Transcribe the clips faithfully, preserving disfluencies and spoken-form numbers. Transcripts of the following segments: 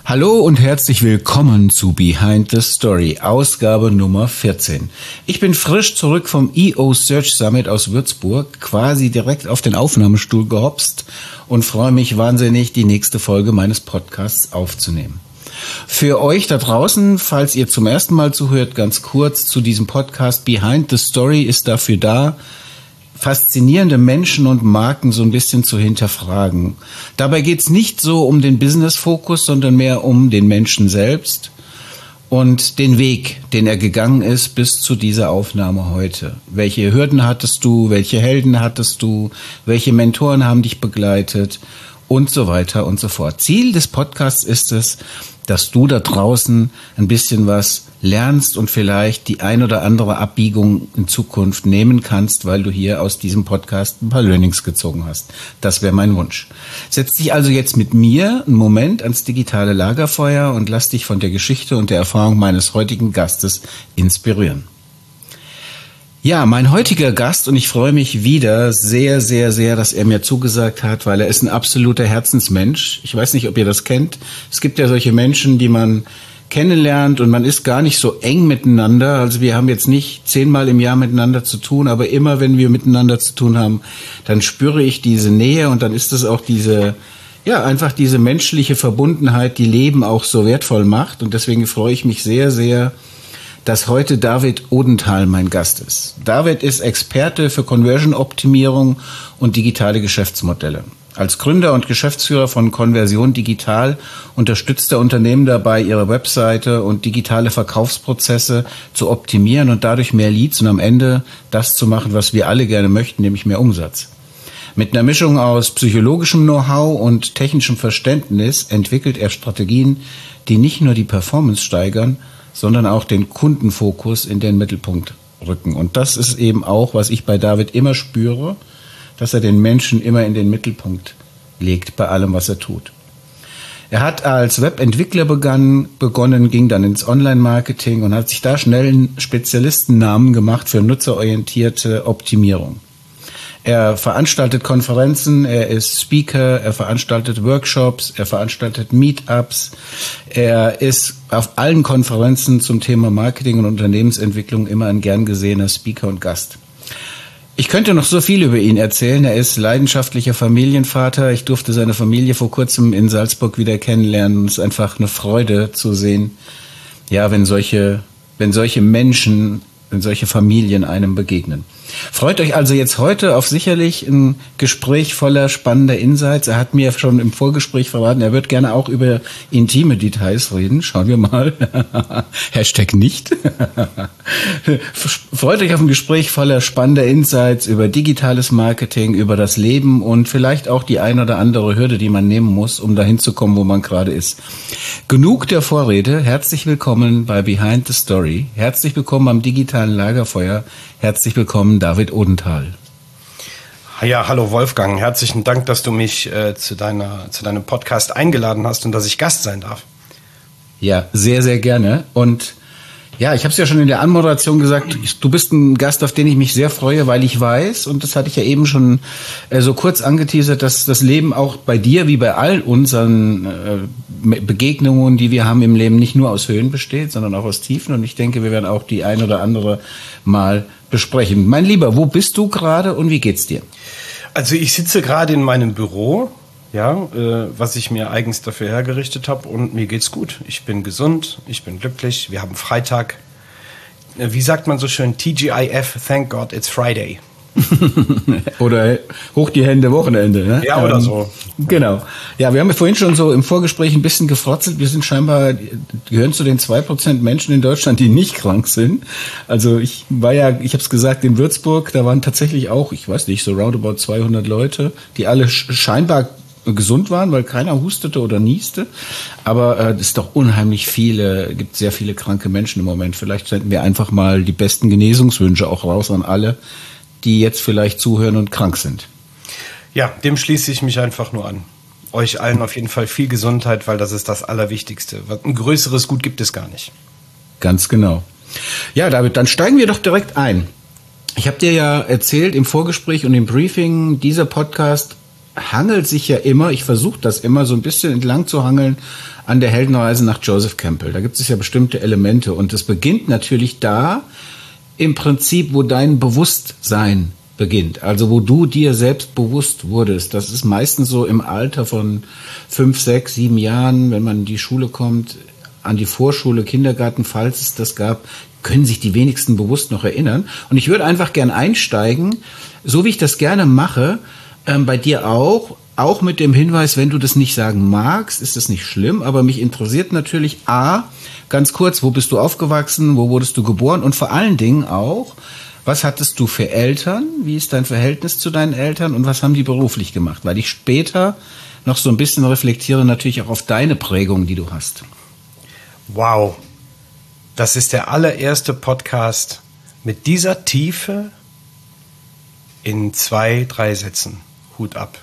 Hallo und herzlich willkommen zu Behind the Story, Ausgabe Nummer vierzehn. Ich bin frisch zurück vom E O Search Summit aus Würzburg, quasi direkt auf den Aufnahmestuhl gehopst und freue mich wahnsinnig, die nächste Folge meines Podcasts aufzunehmen. Für euch da draußen, falls ihr zum ersten Mal zuhört, ganz kurz zu diesem Podcast. Behind the Story ist dafür da, faszinierende Menschen und Marken so ein bisschen zu hinterfragen. Dabei geht's nicht so um den Business-Fokus, sondern mehr um den Menschen selbst und den Weg, den er gegangen ist bis zu dieser Aufnahme heute. Welche Hürden hattest du, welche Helden hattest du, welche Mentoren haben dich begleitet und so weiter und so fort. Ziel des Podcasts ist es, dass du da draußen ein bisschen was lernst und vielleicht die ein oder andere Abbiegung in Zukunft nehmen kannst, weil du hier aus diesem Podcast ein paar Learnings gezogen hast. Das wäre mein Wunsch. Setz dich also jetzt mit mir einen Moment ans digitale Lagerfeuer und lass dich von der Geschichte und der Erfahrung meines heutigen Gastes inspirieren. Ja, mein heutiger Gast, und ich freue mich wieder sehr, sehr, sehr, dass er mir zugesagt hat, weil er ist ein absoluter Herzensmensch. Ich weiß nicht, ob ihr das kennt. Es gibt ja solche Menschen, die man kennenlernt und man ist gar nicht so eng miteinander. Also wir haben jetzt nicht zehnmal im Jahr miteinander zu tun, aber immer, wenn wir miteinander zu tun haben, dann spüre ich diese Nähe und dann ist es auch diese, ja, einfach diese menschliche Verbundenheit, die Leben auch so wertvoll macht. Und deswegen freue ich mich sehr, sehr, dass heute David Odenthal mein Gast ist. David ist Experte für Conversion-Optimierung und digitale Geschäftsmodelle. Als Gründer und Geschäftsführer von Conversion Digital unterstützt er Unternehmen dabei, ihre Webseite und digitale Verkaufsprozesse zu optimieren und dadurch mehr Leads und am Ende das zu machen, was wir alle gerne möchten, nämlich mehr Umsatz. Mit einer Mischung aus psychologischem Know-how und technischem Verständnis entwickelt er Strategien, die nicht nur die Performance steigern, sondern auch den Kundenfokus in den Mittelpunkt rücken. Und das ist eben auch, was ich bei David immer spüre, dass er den Menschen immer in den Mittelpunkt legt bei allem, was er tut. Er hat als Webentwickler begann, begonnen, ging dann ins Online-Marketing und hat sich da schnell einen Spezialistennamen gemacht für nutzerorientierte Optimierung. Er veranstaltet Konferenzen, er ist Speaker, er veranstaltet Workshops, er veranstaltet Meetups, er ist auf allen Konferenzen zum Thema Marketing und Unternehmensentwicklung immer ein gern gesehener Speaker und Gast. Ich könnte noch so viel über ihn erzählen. Er ist leidenschaftlicher Familienvater. Ich durfte seine Familie vor kurzem in Salzburg wieder kennenlernen. Es ist einfach eine Freude zu sehen, ja, wenn solche, wenn solche Menschen, wenn solche Familien einem begegnen. Freut euch also jetzt heute auf sicherlich ein Gespräch voller spannender Insights. Er hat mir schon im Vorgespräch verraten, er wird gerne auch über intime Details reden. Schauen wir mal. Hashtag nicht. Freut euch auf ein Gespräch voller spannender Insights über digitales Marketing, über das Leben und vielleicht auch die ein oder andere Hürde, die man nehmen muss, um dahin zu kommen, wo man gerade ist. Genug der Vorrede. Herzlich willkommen bei Behind the Story. Herzlich willkommen am digitalen Lagerfeuer. Herzlich willkommen, David Odenthal. Ja, hallo Wolfgang. Herzlichen Dank, dass du mich äh, zu deiner, zu deinem Podcast eingeladen hast und dass ich Gast sein darf. Ja, sehr, sehr gerne. Und ja, ich habe es ja schon in der Anmoderation gesagt, du bist ein Gast, auf den ich mich sehr freue, weil ich weiß, und das hatte ich ja eben schon äh, so kurz angeteasert, dass das Leben auch bei dir, wie bei all unseren äh, Begegnungen, die wir haben im Leben, nicht nur aus Höhen besteht, sondern auch aus Tiefen. Und ich denke, wir werden auch die ein oder andere mal besprechen. Mein Lieber, wo bist du gerade und wie geht's dir? Also ich sitze gerade in meinem Büro, ja, äh, was ich mir eigens dafür hergerichtet habe und mir geht's gut. Ich bin gesund, ich bin glücklich, wir haben Freitag. Äh, wie sagt man so schön? T G I F, thank God, it's Friday. Oder hoch die Hände, Wochenende. Ne? Ja, oder ähm, so. Genau. Ja, wir haben ja vorhin schon so im Vorgespräch ein bisschen gefrotzelt. Wir sind scheinbar, gehören zu den zwei Prozent Menschen in Deutschland, die nicht krank sind. Also ich war ja, ich habe es gesagt, in Würzburg, da waren tatsächlich auch, ich weiß nicht, so roundabout zweihundert Leute, die alle scheinbar gesund waren, weil keiner hustete oder nieste. Aber es äh, ist doch unheimlich viele, gibt sehr viele kranke Menschen im Moment. Vielleicht senden wir einfach mal die besten Genesungswünsche auch raus an alle, die jetzt vielleicht zuhören und krank sind. Ja, dem schließe ich mich einfach nur an. Euch allen auf jeden Fall viel Gesundheit, weil das ist das Allerwichtigste. Ein größeres Gut gibt es gar nicht. Ganz genau. Ja, David, dann steigen wir doch direkt ein. Ich habe dir ja erzählt im Vorgespräch und im Briefing, dieser Podcast hangelt sich ja immer, ich versuche das immer so ein bisschen entlang zu hangeln an der Heldenreise nach Joseph Campbell. Da gibt es ja bestimmte Elemente und es beginnt natürlich da im Prinzip, wo dein Bewusstsein beginnt, also wo du dir selbst bewusst wurdest. Das ist meistens so im Alter von fünf, sechs, sieben Jahren, wenn man in die Schule kommt, an die Vorschule, Kindergarten, falls es das gab, können sich die wenigsten bewusst noch erinnern. Und ich würde einfach gern einsteigen, so wie ich das gerne mache, ähm, bei dir auch, auch mit dem Hinweis, wenn du das nicht sagen magst, ist das nicht schlimm, aber mich interessiert natürlich A, ganz kurz, wo bist du aufgewachsen, wo wurdest du geboren und vor allen Dingen auch, was hattest du für Eltern, wie ist dein Verhältnis zu deinen Eltern und was haben die beruflich gemacht, weil ich später noch so ein bisschen reflektiere natürlich auch auf deine Prägung, die du hast. Wow, das ist der allererste Podcast mit dieser Tiefe in zwei, drei Sätzen. Hut ab.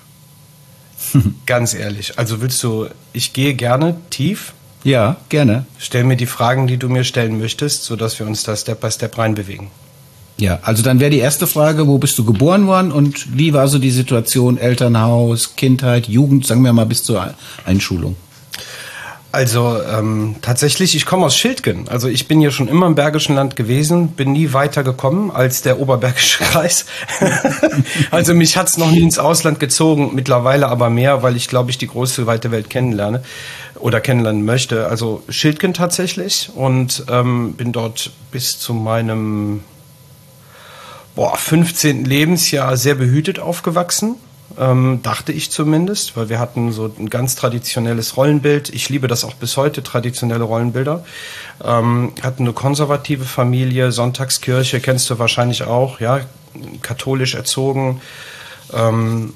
Ganz ehrlich. Also willst du, ich gehe gerne tief. Ja, gerne. Stell mir die Fragen, die du mir stellen möchtest, sodass wir uns da Step by Step reinbewegen. Ja, also dann wäre die erste Frage, wo bist du geboren worden und wie war so die Situation, Elternhaus, Kindheit, Jugend, sagen wir mal bis zur Einschulung? Also ähm, tatsächlich, ich komme aus Schildgen. Also ich bin hier schon immer im Bergischen Land gewesen, bin nie weiter gekommen als der Oberbergische Kreis. Also mich hat's noch nie ins Ausland gezogen, mittlerweile aber mehr, weil ich glaube ich die große weite Welt kennenlerne oder kennenlernen möchte. Also Schildgen tatsächlich und ähm, bin dort bis zu meinem boah, fünfzehnten Lebensjahr sehr behütet aufgewachsen. Ähm, dachte ich zumindest, weil wir hatten so ein ganz traditionelles Rollenbild. Ich liebe das auch bis heute, traditionelle Rollenbilder. Ähm, hatten eine konservative Familie, Sonntagskirche, kennst du wahrscheinlich auch, ja, katholisch erzogen. Ähm,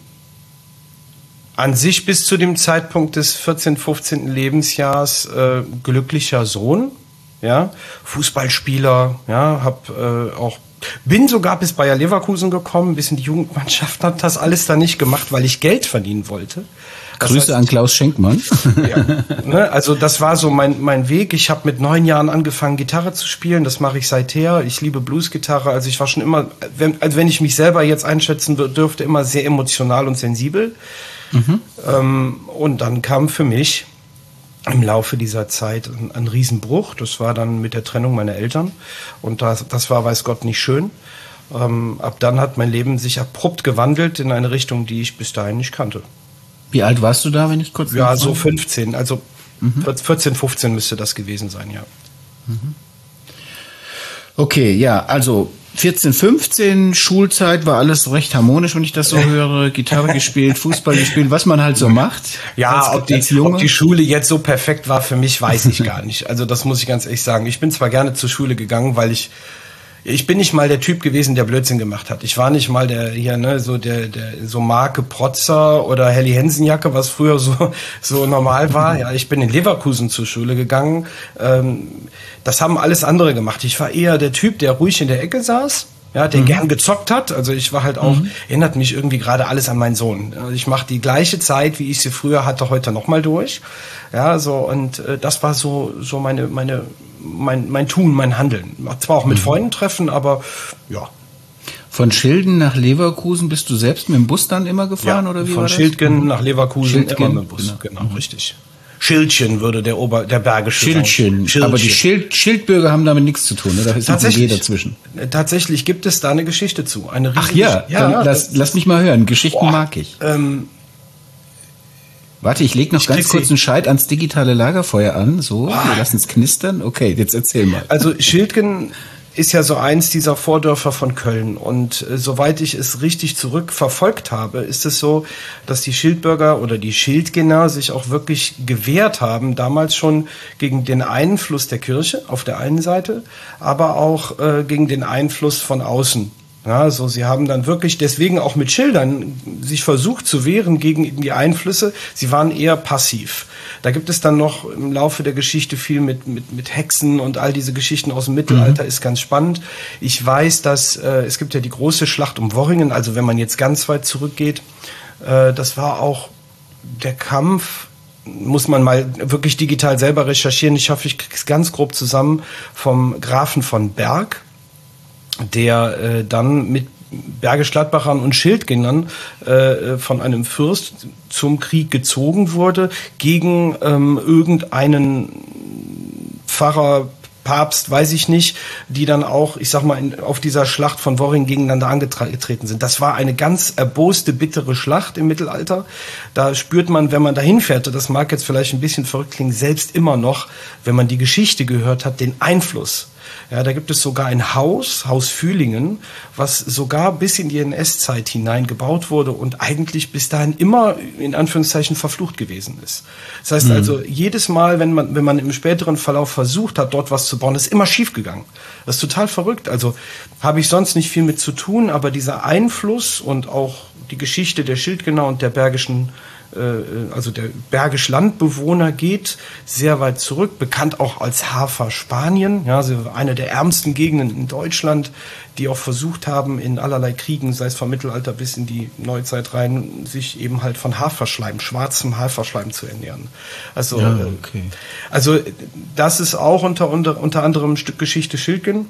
an sich bis zu dem Zeitpunkt des vierzehnten, fünfzehnten Lebensjahrs äh, glücklicher Sohn, ja, Fußballspieler, ja, hab äh, auch Bin sogar bis Bayer Leverkusen gekommen, bis in die Jugendmannschaft, hat das alles da nicht gemacht, weil ich Geld verdienen wollte. Das Grüße heißt, an Klaus Schenkmann. Ja, ne, also das war so mein mein Weg. Ich habe mit neun Jahren angefangen, Gitarre zu spielen. Das mache ich seither. Ich liebe Bluesgitarre. Also ich war schon immer, wenn, also wenn ich mich selber jetzt einschätzen dürfte, immer sehr emotional und sensibel. Mhm. Ähm, und dann kam für mich im Laufe dieser Zeit ein, ein Riesenbruch. Das war dann mit der Trennung meiner Eltern. Und das, das war, weiß Gott, nicht schön. Ähm, ab dann hat mein Leben sich abrupt gewandelt in eine Richtung, die ich bis dahin nicht kannte. Wie alt warst du da, wenn ich kurz... Ja, so fünfzehn. Also mhm. vierzehn, fünfzehn müsste das gewesen sein, ja. Mhm. Okay, ja, also vierzehn, fünfzehn, Schulzeit war alles recht harmonisch, wenn ich das so höre. Gitarre gespielt, Fußball gespielt, was man halt so macht. Ja, als, ob, die, als ob die Schule jetzt so perfekt war für mich, weiß ich gar nicht. Also das muss ich ganz ehrlich sagen. Ich bin zwar gerne zur Schule gegangen, weil ich Ich bin nicht mal der Typ gewesen, der Blödsinn gemacht hat. Ich war nicht mal der hier ne so der der so Marke Protzer oder Helly Hansen Jacke, was früher so so normal war. Ja, ich bin in Leverkusen zur Schule gegangen. Ähm, das haben alles andere gemacht. Ich war eher der Typ, der ruhig in der Ecke saß. Ja, der mhm. gern gezockt hat. Also ich war halt auch, mhm. erinnert mich irgendwie gerade alles an meinen Sohn. Ich mache die gleiche Zeit, wie ich sie früher hatte, heute nochmal durch. Ja, so und äh, das war so so meine meine mein mein Tun, mein Handeln. Zwar auch mit mhm. Freunden treffen, aber ja. Von Schilden nach Leverkusen bist du selbst mit dem Bus dann immer gefahren, ja, oder wie von war das? Schildgen mhm. nach Leverkusen Schildgen, immer mit dem Bus. Genau, genau mhm. richtig. Schildchen würde der Ober, der Bergische Schildchen. Schildchen. Aber die Schild, Schildbürger haben damit nichts zu tun, ne? Da ist ein G dazwischen. Tatsächlich gibt es da eine Geschichte zu. Eine Ach ja, ja dann lass, lass mich mal hören. Geschichten boah, mag ich. Ähm, Warte, ich lege noch ich ganz kurz einen Scheit ans digitale Lagerfeuer an. So, boah. Wir lassen es knistern. Okay, jetzt erzähl mal. Also Schildgen ist ja so eins dieser Vordörfer von Köln. Und äh, soweit ich es richtig zurückverfolgt habe, ist es so, dass die Schildbürger oder die Schildgener sich auch wirklich gewehrt haben, damals schon gegen den Einfluss der Kirche auf der einen Seite, aber auch äh, gegen den Einfluss von außen. Ja, so sie haben dann wirklich deswegen auch mit Schildern sich versucht zu wehren gegen die Einflüsse. Sie waren eher passiv. Da gibt es dann noch im Laufe der Geschichte viel mit mit mit Hexen und all diese Geschichten aus dem Mittelalter, mhm. ist ganz spannend. Ich weiß, dass äh, es gibt ja die große Schlacht um Worringen, also wenn man jetzt ganz weit zurückgeht, äh, das war auch der Kampf, muss man mal wirklich digital selber recherchieren. Ich hoffe, ich kriege es ganz grob zusammen, vom Grafen von Berg, der äh, dann mit Bergisch-Gladbachern und Schildgängern äh, von einem Fürst zum Krieg gezogen wurde gegen ähm, irgendeinen Pfarrer, Papst, weiß ich nicht, die dann auch, ich sag mal, in, auf dieser Schlacht von Worring gegeneinander angetreten sind. Das war eine ganz erboste, bittere Schlacht im Mittelalter. Da spürt man, wenn man dahin fährt, das mag jetzt vielleicht ein bisschen verrückt klingen, selbst immer noch, wenn man die Geschichte gehört hat, den Einfluss. Ja, da gibt es sogar ein Haus, Haus Fühlingen, was sogar bis in die N S-Zeit hinein gebaut wurde und eigentlich bis dahin immer in Anführungszeichen verflucht gewesen ist. Das heißt mhm. also, jedes Mal, wenn man, wenn man im späteren Verlauf versucht hat, dort was zu bauen, ist immer schief gegangen. Das ist total verrückt. Also habe ich sonst nicht viel mit zu tun, aber dieser Einfluss und auch die Geschichte der Schildgänger und der bergischen also der Bergisch Landbewohner geht sehr weit zurück, bekannt auch als Hafer Spanien, ja, also eine der ärmsten Gegenden in Deutschland, die auch versucht haben, in allerlei Kriegen, sei es vom Mittelalter bis in die Neuzeit rein, sich eben halt von Haferschleim, schwarzem Haferschleim zu ernähren. Also, ja, okay. also das ist auch unter, unter, unter anderem ein Stück Geschichte Schildgen,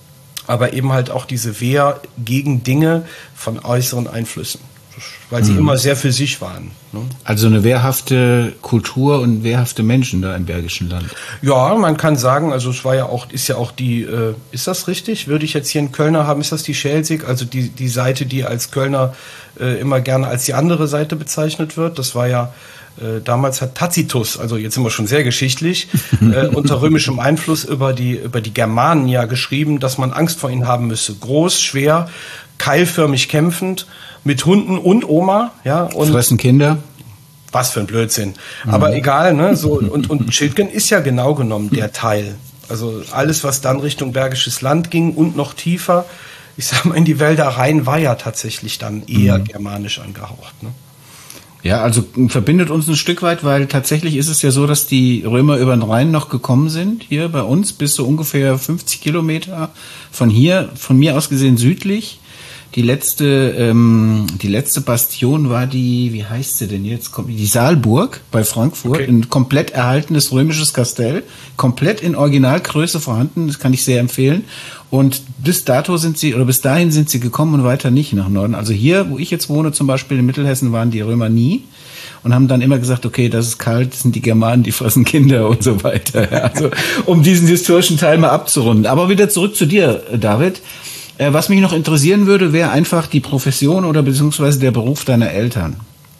aber eben halt auch diese Wehr gegen Dinge von äußeren Einflüssen. Weil sie mhm. immer sehr für sich waren. Ne? Also eine wehrhafte Kultur und wehrhafte Menschen da im Bergischen Land. Ja, man kann sagen, also es war ja auch, ist ja auch die, äh, ist das richtig? Würde ich jetzt hier einen Kölner haben, ist das die Schelsig? Also die, die Seite, die als Kölner äh, immer gerne als die andere Seite bezeichnet wird. Das war ja, äh, damals hat Tacitus, also jetzt sind wir schon sehr geschichtlich, äh, unter römischem Einfluss über die, über die Germanen ja geschrieben, dass man Angst vor ihnen haben müsse. Groß, schwer, keilförmig kämpfend, mit Hunden und Oma, ja. Und fressen Kinder. Was für ein Blödsinn. Mhm. Aber egal, ne, so, und, und Schildgen ist ja genau genommen der Teil. Also alles, was dann Richtung Bergisches Land ging und noch tiefer, ich sag mal, in die Wälder rein, war ja tatsächlich dann eher mhm. germanisch angehaucht, ne. Ja, also verbindet uns ein Stück weit, weil tatsächlich ist es ja so, dass die Römer über den Rhein noch gekommen sind, hier bei uns, bis so ungefähr fünfzig Kilometer von hier, von mir aus gesehen südlich. Die letzte, ähm, die letzte Bastion war die, wie heißt sie denn jetzt? Die Saalburg bei Frankfurt, okay. Ein komplett erhaltenes römisches Kastell, komplett in Originalgröße vorhanden, das kann ich sehr empfehlen. Und bis dato sind sie, oder bis dahin sind sie gekommen und weiter nicht nach Norden. Also hier, wo ich jetzt wohne, zum Beispiel in Mittelhessen, waren die Römer nie und haben dann immer gesagt, okay, das ist kalt, das sind die Germanen, die fressen Kinder und so weiter. Also, um diesen historischen Teil mal abzurunden. Aber wieder zurück zu dir, David. Was mich noch interessieren würde, wäre einfach die Profession oder beziehungsweise der Beruf deiner Eltern.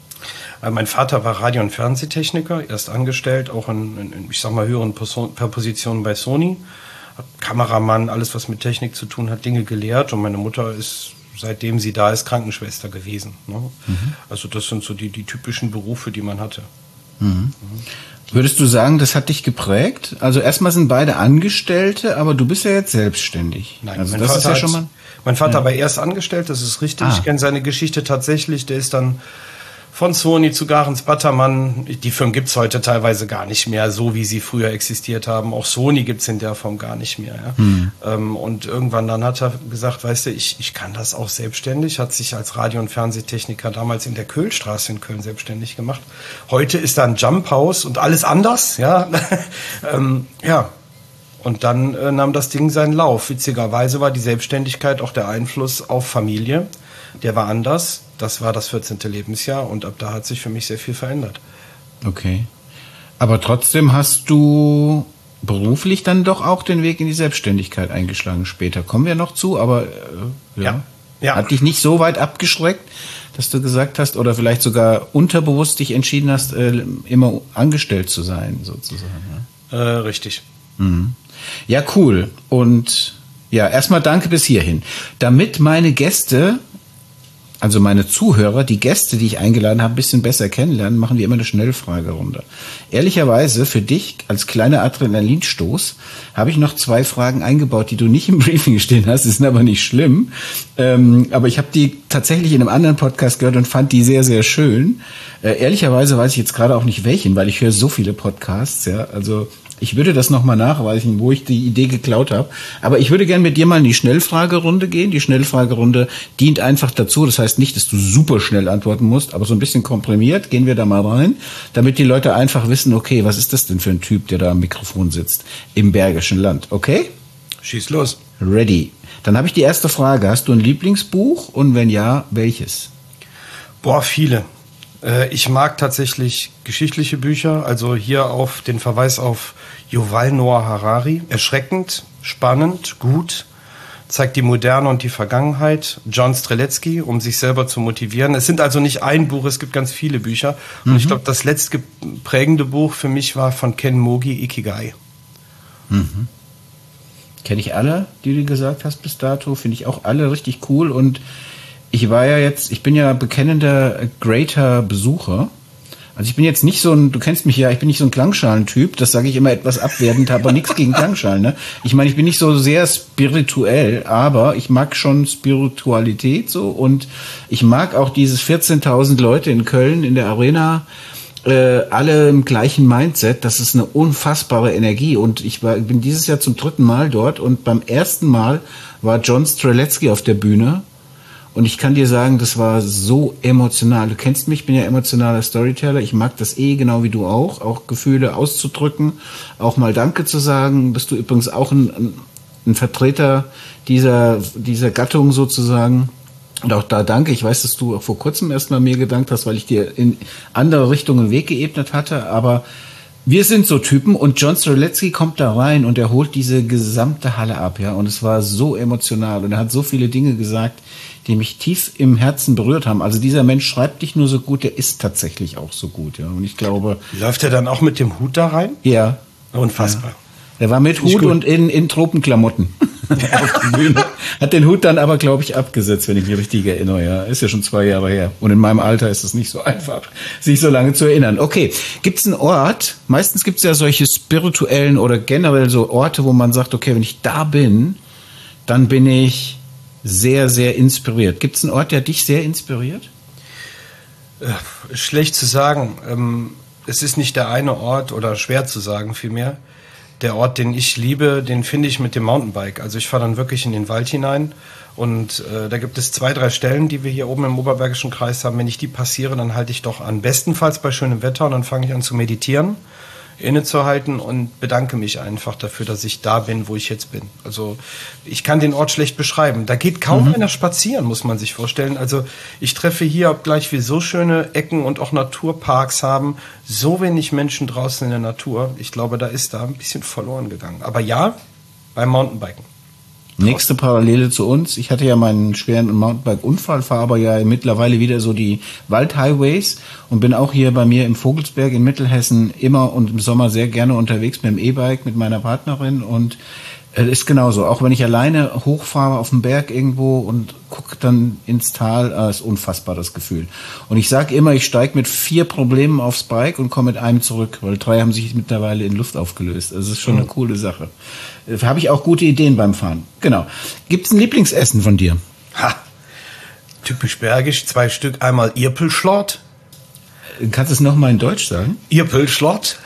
Mein Vater war Radio- und Fernsehtechniker, erst angestellt, auch in, in ich sag mal, höheren Positionen bei Sony. Kameramann, alles was mit Technik zu tun hat, Dinge gelehrt. Und meine Mutter ist, seitdem sie da ist, Krankenschwester gewesen. Ne? Mhm. Also das sind so die, die typischen Berufe, die man hatte. Mhm. Mhm. Würdest du sagen, das hat dich geprägt? Also erstmal sind beide Angestellte, aber du bist ja jetzt selbstständig. Nein, also mein das Vater ist ja schon mal. Mein Vater ja. war erst angestellt, das ist richtig. Ah. Ich kenne seine Geschichte tatsächlich. Der ist dann von Sony zu Garens Battermann. Die Firmen gibt's heute teilweise gar nicht mehr, so wie sie früher existiert haben. Auch Sony gibt's in der Form gar nicht mehr. Ja? Hm. Ähm, und irgendwann dann hat er gesagt, weißt du, ich, ich kann das auch selbstständig. Hat sich als Radio- und Fernsehtechniker damals in der Köhlstraße in Köln selbstständig gemacht. Heute ist da ein Jump House und alles anders. Ja, ähm, ja. Und dann äh, nahm das Ding seinen Lauf. Witzigerweise war die Selbstständigkeit auch der Einfluss auf Familie. Der war anders. Das war das vierzehnte Lebensjahr und ab da hat sich für mich sehr viel verändert. Okay. Aber trotzdem hast du beruflich dann doch auch den Weg in die Selbstständigkeit eingeschlagen später. Kommen wir noch zu, aber äh, ja. Ja. Ja. Hat dich nicht so weit abgeschreckt, dass du gesagt hast oder vielleicht sogar unterbewusst dich entschieden hast, äh, immer angestellt zu sein, sozusagen. Ja? Äh, richtig. Mhm. Ja, cool. Und ja, erstmal danke bis hierhin. Damit meine Gäste, also meine Zuhörer, die Gäste, die ich eingeladen habe, ein bisschen besser kennenlernen, machen wir immer eine Schnellfragerunde. Ehrlicherweise, für dich als kleiner Adrenalinstoß habe ich noch zwei Fragen eingebaut, die du nicht im Briefing stehen hast, die sind aber nicht schlimm. Ähm, aber ich habe die tatsächlich in einem anderen Podcast gehört und fand die sehr, sehr schön. Äh, ehrlicherweise weiß ich jetzt gerade auch nicht welchen, weil ich höre so viele Podcasts, ja, also ich würde das nochmal nachweisen, wo ich die Idee geklaut habe. Aber ich würde gerne mit dir mal in die Schnellfragerunde gehen. Die Schnellfragerunde dient einfach dazu. Das heißt nicht, dass du super schnell antworten musst, aber so ein bisschen komprimiert gehen wir da mal rein, damit die Leute einfach wissen, okay, was ist das denn für ein Typ, der da am Mikrofon sitzt im Bergischen Land? Okay? Schieß los. Ready. Dann habe ich die erste Frage. Hast du ein Lieblingsbuch und wenn ja, welches? Boah, viele. Äh, ich mag tatsächlich geschichtliche Bücher, also hier auf den Verweis auf Yuval Noah Harari. Erschreckend, spannend, gut, zeigt die Moderne und die Vergangenheit. John Streletzky, um sich selber zu motivieren. Es sind also nicht ein Buch, es gibt ganz viele Bücher. Und mhm. ich glaube, das letzte prägende Buch für mich war von Ken Mogi, Ikigai. Mhm. Kenne ich alle, die du gesagt hast bis dato. Finde ich auch alle richtig cool. Und ich war ja jetzt, ich bin ja bekennender Greater-Besucher. Also ich bin jetzt nicht so ein, du kennst mich ja, ich bin nicht so ein Klangschalentyp, das sage ich immer etwas abwertend, aber nichts gegen Klangschalen. Ne? Ich meine, ich bin nicht so sehr spirituell, aber ich mag schon Spiritualität so und ich mag auch dieses vierzehntausend Leute in Köln in der Arena, äh, alle im gleichen Mindset, das ist eine unfassbare Energie und ich war, bin dieses Jahr zum dritten Mal dort und beim ersten Mal war John Streletzky auf der Bühne. Und ich kann dir sagen, das war so emotional. Du kennst mich, ich bin ja emotionaler Storyteller. Ich mag das eh genau wie du auch, auch Gefühle auszudrücken, auch mal Danke zu sagen. Bist du übrigens auch ein, ein Vertreter dieser, dieser Gattung sozusagen. Und auch da danke. Ich weiß, dass du auch vor kurzem erst mal mir gedankt hast, weil ich dir in andere Richtungen einen Weg geebnet hatte. Aber wir sind so Typen und John Streletzky kommt da rein und er holt diese gesamte Halle ab, ja. Und es war so emotional und er hat so viele Dinge gesagt, die mich tief im Herzen berührt haben. Also dieser Mensch schreibt nicht nur so gut, der ist tatsächlich auch so gut, ja. Und ich glaube. Läuft er dann auch mit dem Hut da rein? Ja. Unfassbar. Ja. Er war mit Hut und in, in Tropenklamotten auf der Bühne. Hat den Hut dann aber, glaube ich, abgesetzt, wenn ich mich richtig erinnere. Ja, ist ja schon zwei Jahre her. Und in meinem Alter ist es nicht so einfach, sich so lange zu erinnern. Okay, gibt es einen Ort? Meistens gibt es ja solche spirituellen oder generell so Orte, wo man sagt, okay, wenn ich da bin, dann bin ich sehr, sehr inspiriert. Gibt es einen Ort, der dich sehr inspiriert? Äh, schlecht zu sagen. Ähm, es ist nicht der eine Ort oder schwer zu sagen vielmehr. Der Ort, den ich liebe, den finde ich mit dem Mountainbike. Also ich fahre dann wirklich in den Wald hinein und äh, da gibt es zwei, drei Stellen, die wir hier oben im Oberbergischen Kreis haben. Wenn ich die passiere, dann halte ich doch an. Bestenfalls bei schönem Wetter und dann fange ich an zu meditieren, innezuhalten und bedanke mich einfach dafür, dass ich da bin, wo ich jetzt bin. Also ich kann den Ort schlecht beschreiben. Da geht kaum mhm. einer spazieren, muss man sich vorstellen. Also ich treffe hier, obgleich wir so schöne Ecken und auch Naturparks haben, so wenig Menschen draußen in der Natur. Ich glaube, da ist da ein bisschen verloren gegangen. Aber ja, beim Mountainbiken. Nächste Parallele zu uns. Ich hatte ja meinen schweren Mountainbike-Unfall, fahre aber ja mittlerweile wieder so die Waldhighways und bin auch hier bei mir im Vogelsberg in Mittelhessen immer und im Sommer sehr gerne unterwegs mit dem E-Bike, mit meiner Partnerin und es ist genauso. Auch wenn ich alleine hochfahre auf dem Berg irgendwo und gucke dann ins Tal, äh, ist unfassbar das Gefühl. Und ich sage immer, ich steige mit vier Problemen aufs Bike und komme mit einem zurück, weil drei haben sich mittlerweile in Luft aufgelöst. Das ist schon eine coole Sache. Da habe ich auch gute Ideen beim Fahren. Genau. Gibt's ein Lieblingsessen von dir? Ha, typisch bergisch, zwei Stück. Einmal Irpelschlot. Kannst du es nochmal in Deutsch sagen? Irpelschlot.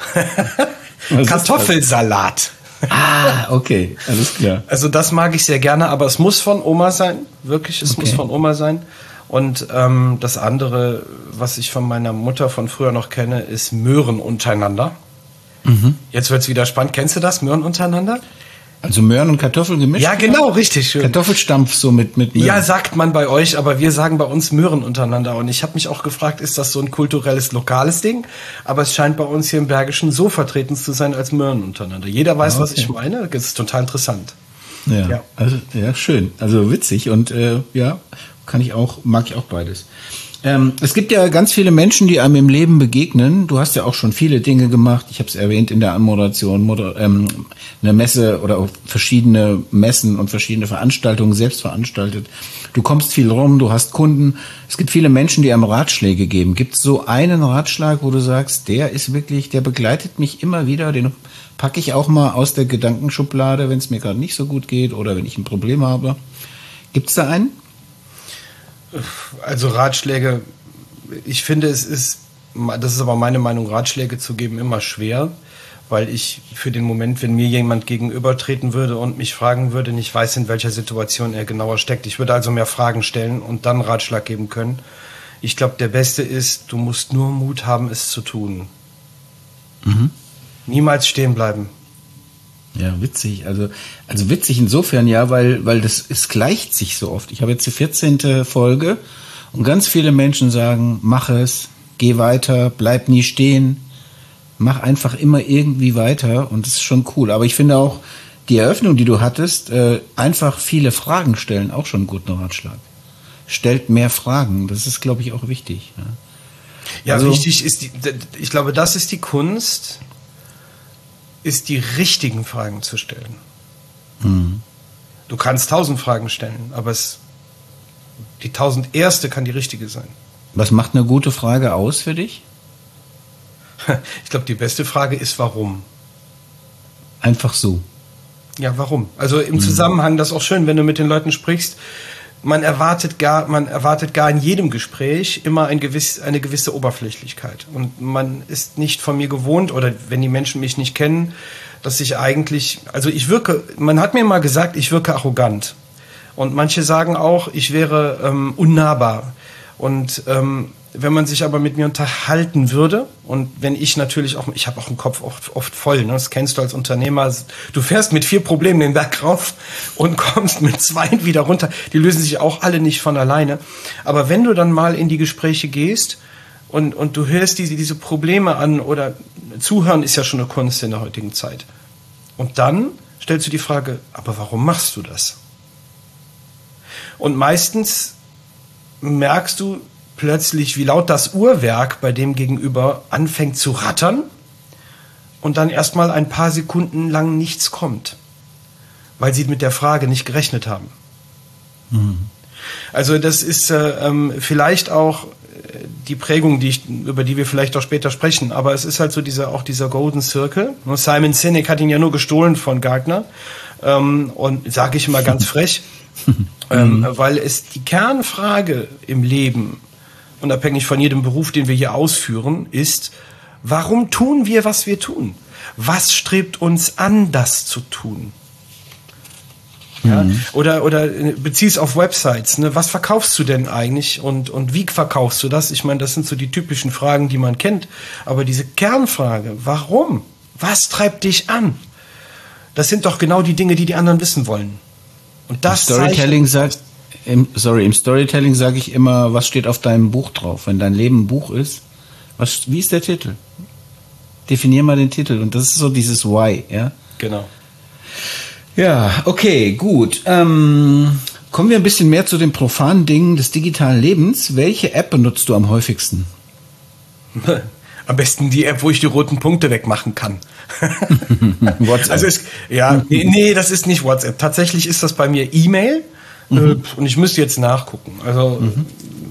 Kartoffelsalat. Ah, okay, alles klar. Also das mag ich sehr gerne, aber es muss von Oma sein. Wirklich, es okay. muss von Oma sein. Und ähm, das andere, was ich von meiner Mutter von früher noch kenne, ist Möhren untereinander. Mhm. Jetzt wird's wieder spannend. Kennst du das, Möhren untereinander? Also Möhren und Kartoffeln gemischt? Ja, genau, richtig schön. Kartoffelstampf so mit mit Möhren. Ja, sagt man bei euch, aber wir sagen bei uns Möhren untereinander. Und ich habe mich auch gefragt, ist das so ein kulturelles, lokales Ding? Aber es scheint bei uns hier im Bergischen so vertreten zu sein als Möhren untereinander. Jeder weiß, okay. was ich meine. Das ist total interessant. Ja, ja. Also ja, schön. Also witzig und äh, ja, kann ich auch, mag ich auch beides. Ähm, es gibt ja ganz viele Menschen, die einem im Leben begegnen. Du hast ja auch schon viele Dinge gemacht. Ich habe es erwähnt in der Anmoderation, Moder- ähm, eine Messe oder auch verschiedene Messen und verschiedene Veranstaltungen selbst veranstaltet. Du kommst viel rum, du hast Kunden. Es gibt viele Menschen, die einem Ratschläge geben. Gibt es so einen Ratschlag, wo du sagst, der ist wirklich, der begleitet mich immer wieder, den packe ich auch mal aus der Gedankenschublade, wenn es mir gerade nicht so gut geht oder wenn ich ein Problem habe. Gibt es da einen? Also Ratschläge, ich finde, es ist, das ist aber meine Meinung, Ratschläge zu geben immer schwer, weil ich für den Moment, wenn mir jemand gegenübertreten würde und mich fragen würde, nicht weiß, in welcher Situation er genauer steckt. Ich würde also mehr Fragen stellen und dann Ratschlag geben können. Ich glaube, der Beste ist, du musst nur Mut haben, es zu tun. Mhm. Niemals stehen bleiben. Ja, witzig. Also, also witzig insofern ja, weil, weil das, es gleicht sich so oft. Ich habe jetzt die vierzehnte Folge und ganz viele Menschen sagen, mach es, geh weiter, bleib nie stehen, mach einfach immer irgendwie weiter und das ist schon cool. Aber ich finde auch die Eröffnung, die du hattest, äh, einfach viele Fragen stellen, auch schon einen guten Ratschlag. Stellt mehr Fragen, das ist, glaube ich, auch wichtig. Ja, ja also, wichtig ist, die, ich glaube, das ist die Kunst, ist die richtigen Fragen zu stellen. Mhm. Du kannst tausend Fragen stellen, aber es, die tausend erste kann die richtige sein. Was macht eine gute Frage aus für dich? Ich glaube, die beste Frage ist, warum? Einfach so. Ja, warum? Also im Zusammenhang, das ist auch schön, wenn du mit den Leuten sprichst, man erwartet gar, man erwartet gar in jedem Gespräch immer ein gewiss, eine gewisse Oberflächlichkeit. Und man ist nicht von mir gewohnt, oder wenn die Menschen mich nicht kennen, dass ich eigentlich, also ich wirke, man hat mir mal gesagt, ich wirke arrogant. Und manche sagen auch, ich wäre ähm, unnahbar. Und ähm, wenn man sich aber mit mir unterhalten würde, und wenn ich natürlich auch, ich habe auch einen Kopf oft, oft voll, ne? Das kennst du als Unternehmer, du fährst mit vier Problemen den Berg rauf und kommst mit zwei wieder runter, die lösen sich auch alle nicht von alleine, aber wenn du dann mal in die Gespräche gehst und, und du hörst diese, diese Probleme an, oder zuhören ist ja schon eine Kunst in der heutigen Zeit, und dann stellst du die Frage, aber warum machst du das? Und meistens merkst du plötzlich, wie laut das Uhrwerk bei dem Gegenüber anfängt zu rattern und dann erstmal ein paar Sekunden lang nichts kommt, weil sie mit der Frage nicht gerechnet haben. Mhm. Also das ist äh, ähm, vielleicht auch die Prägung, die ich, über die wir vielleicht auch später sprechen, aber es ist halt so dieser, auch dieser Golden Circle. Simon Sinek hat ihn ja nur gestohlen von Gartner, ähm, und sage ich mal ganz frech, ähm, weil es die Kernfrage im Leben, unabhängig von jedem Beruf, den wir hier ausführen, ist, warum tun wir, was wir tun? Was strebt uns an, das zu tun? Ja? Mhm. Oder, oder beziehst auf Websites, ne? Was verkaufst du denn eigentlich und, und wie verkaufst du das? Ich meine, das sind so die typischen Fragen, die man kennt. Aber diese Kernfrage, warum? Was treibt dich an? Das sind doch genau die Dinge, die die anderen wissen wollen. Und das Storytelling sagt, Im, sorry, im Storytelling sage ich immer, was steht auf deinem Buch drauf? Wenn dein Leben ein Buch ist, was, wie ist der Titel? Definier mal den Titel. Und das ist so dieses Why, ja? Genau. Ja, okay, gut. Ähm, kommen wir ein bisschen mehr zu den profanen Dingen des digitalen Lebens. Welche App benutzt du am häufigsten? Am besten die App, wo ich die roten Punkte wegmachen kann. WhatsApp. Also es, ja, nee, nee, das ist nicht WhatsApp. Tatsächlich ist das bei mir E-Mail. Mhm. Und ich müsste jetzt nachgucken. Also, mhm.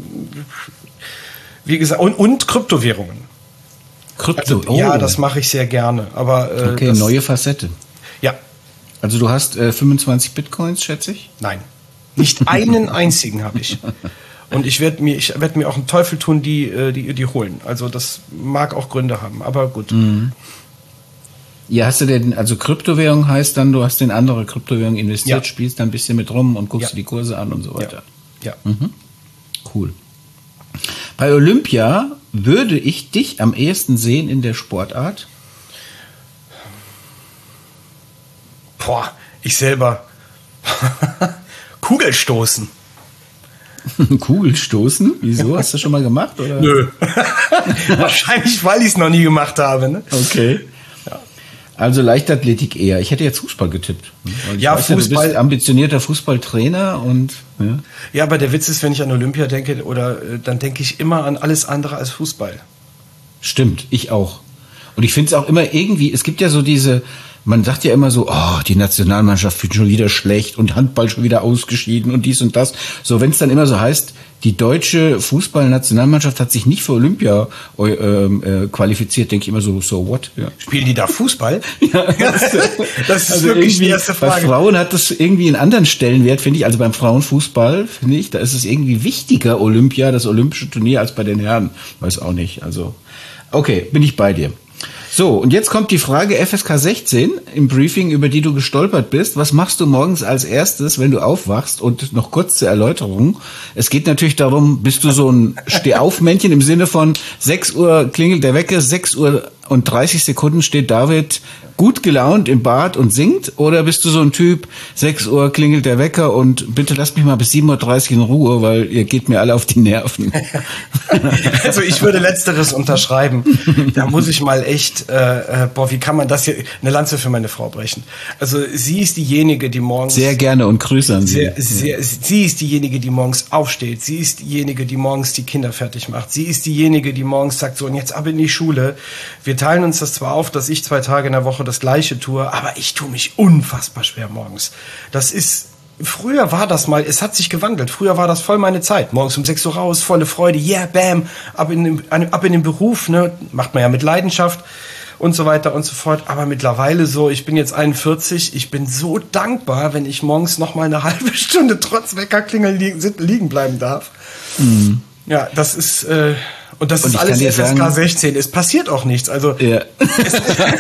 wie gesagt, und, und Kryptowährungen. Krypto, also, oh. Ja, das mache ich sehr gerne. Aber, äh, okay, das, neue Facette. Ja. Also du hast äh, fünfundzwanzig Bitcoins, schätze ich? Nein, nicht einen einzigen habe ich. Und ich werde mir, ich werde mir auch einen Teufel tun, die, die, die holen. Also das mag auch Gründe haben, aber gut. Mhm. Ja, hast du denn, also Kryptowährung heißt dann, du hast in andere Kryptowährungen investiert, ja. Spielst da ein bisschen mit rum und guckst ja. dir die Kurse an und so weiter. Ja. ja. Mhm. Cool. Bei Olympia würde ich dich am ehesten sehen in der Sportart? Boah, ich selber. Kugelstoßen. Kugelstoßen? Wieso? Hast du schon mal gemacht? Oder? Nö. Wahrscheinlich, weil ich es noch nie gemacht habe. Ne? Okay. Ja. Also Leichtathletik eher. Ich hätte jetzt Fußball getippt. Weil ja, weiß, Fußball. Du bist ambitionierter Fußballtrainer und. Ja. ja, aber der Witz ist, wenn ich an Olympia denke, oder dann denke ich immer an alles andere als Fußball. Stimmt, ich auch. Und ich finde es auch immer irgendwie, es gibt ja so diese. Man sagt ja immer so, oh, die Nationalmannschaft wird schon wieder schlecht und Handball schon wieder ausgeschieden und dies und das. So, wenn es dann immer so heißt, die deutsche Fußballnationalmannschaft hat sich nicht für Olympia äh, äh, qualifiziert, denke ich immer so, so what? Ja. Spielen die da Fußball? Ja, das, das ist also wirklich die erste Frage. Bei Frauen hat das irgendwie einen anderen Stellenwert, finde ich. Also beim Frauenfußball, finde ich, da ist es irgendwie wichtiger, Olympia, das olympische Turnier, als bei den Herren. Weiß auch nicht. Also, okay, bin ich bei dir. So, und jetzt kommt die Frage F S K sechzehn im Briefing, über die du gestolpert bist. Was machst du morgens als erstes, wenn du aufwachst? Und noch kurz zur Erläuterung. Es geht natürlich darum, bist du so ein Stehaufmännchen im Sinne von sechs Uhr klingelt der Wecker, sechs Uhr und dreißig Sekunden steht David gut gelaunt im Bad und singt? Oder bist du so ein Typ, sechs Uhr klingelt der Wecker und bitte lasst mich mal bis sieben Uhr dreißig in Ruhe, weil ihr geht mir alle auf die Nerven? Also ich würde Letzteres unterschreiben. Da muss ich mal echt, äh, boah, wie kann man das hier, eine Lanze für meine Frau brechen. Also sie ist diejenige, die morgens... Sehr gerne und Grüße an Sie. Sehr, sehr, ja. Sie ist diejenige, die morgens aufsteht. Sie ist diejenige, die morgens die Kinder fertig macht. Sie ist diejenige, die morgens sagt, so und jetzt ab in die Schule. Wir teilen uns das zwar auf, dass ich zwei Tage in der Woche das Gleiche tue, aber ich tue mich unfassbar schwer morgens. Das ist... Früher war das mal, es hat sich gewandelt. Früher war das voll meine Zeit. Morgens um sechs Uhr raus, volle Freude, yeah, bam, ab in, den, ab in den Beruf, ne, macht man ja mit Leidenschaft und so weiter und so fort. Aber mittlerweile so, ich bin jetzt einundvierzig, ich bin so dankbar, wenn ich morgens noch mal eine halbe Stunde trotz Weckerklingel li- liegen bleiben darf. Mhm. Ja, das ist... Äh, Und das und ist alles F S K sechzehn. Es passiert auch nichts. Also ja. es,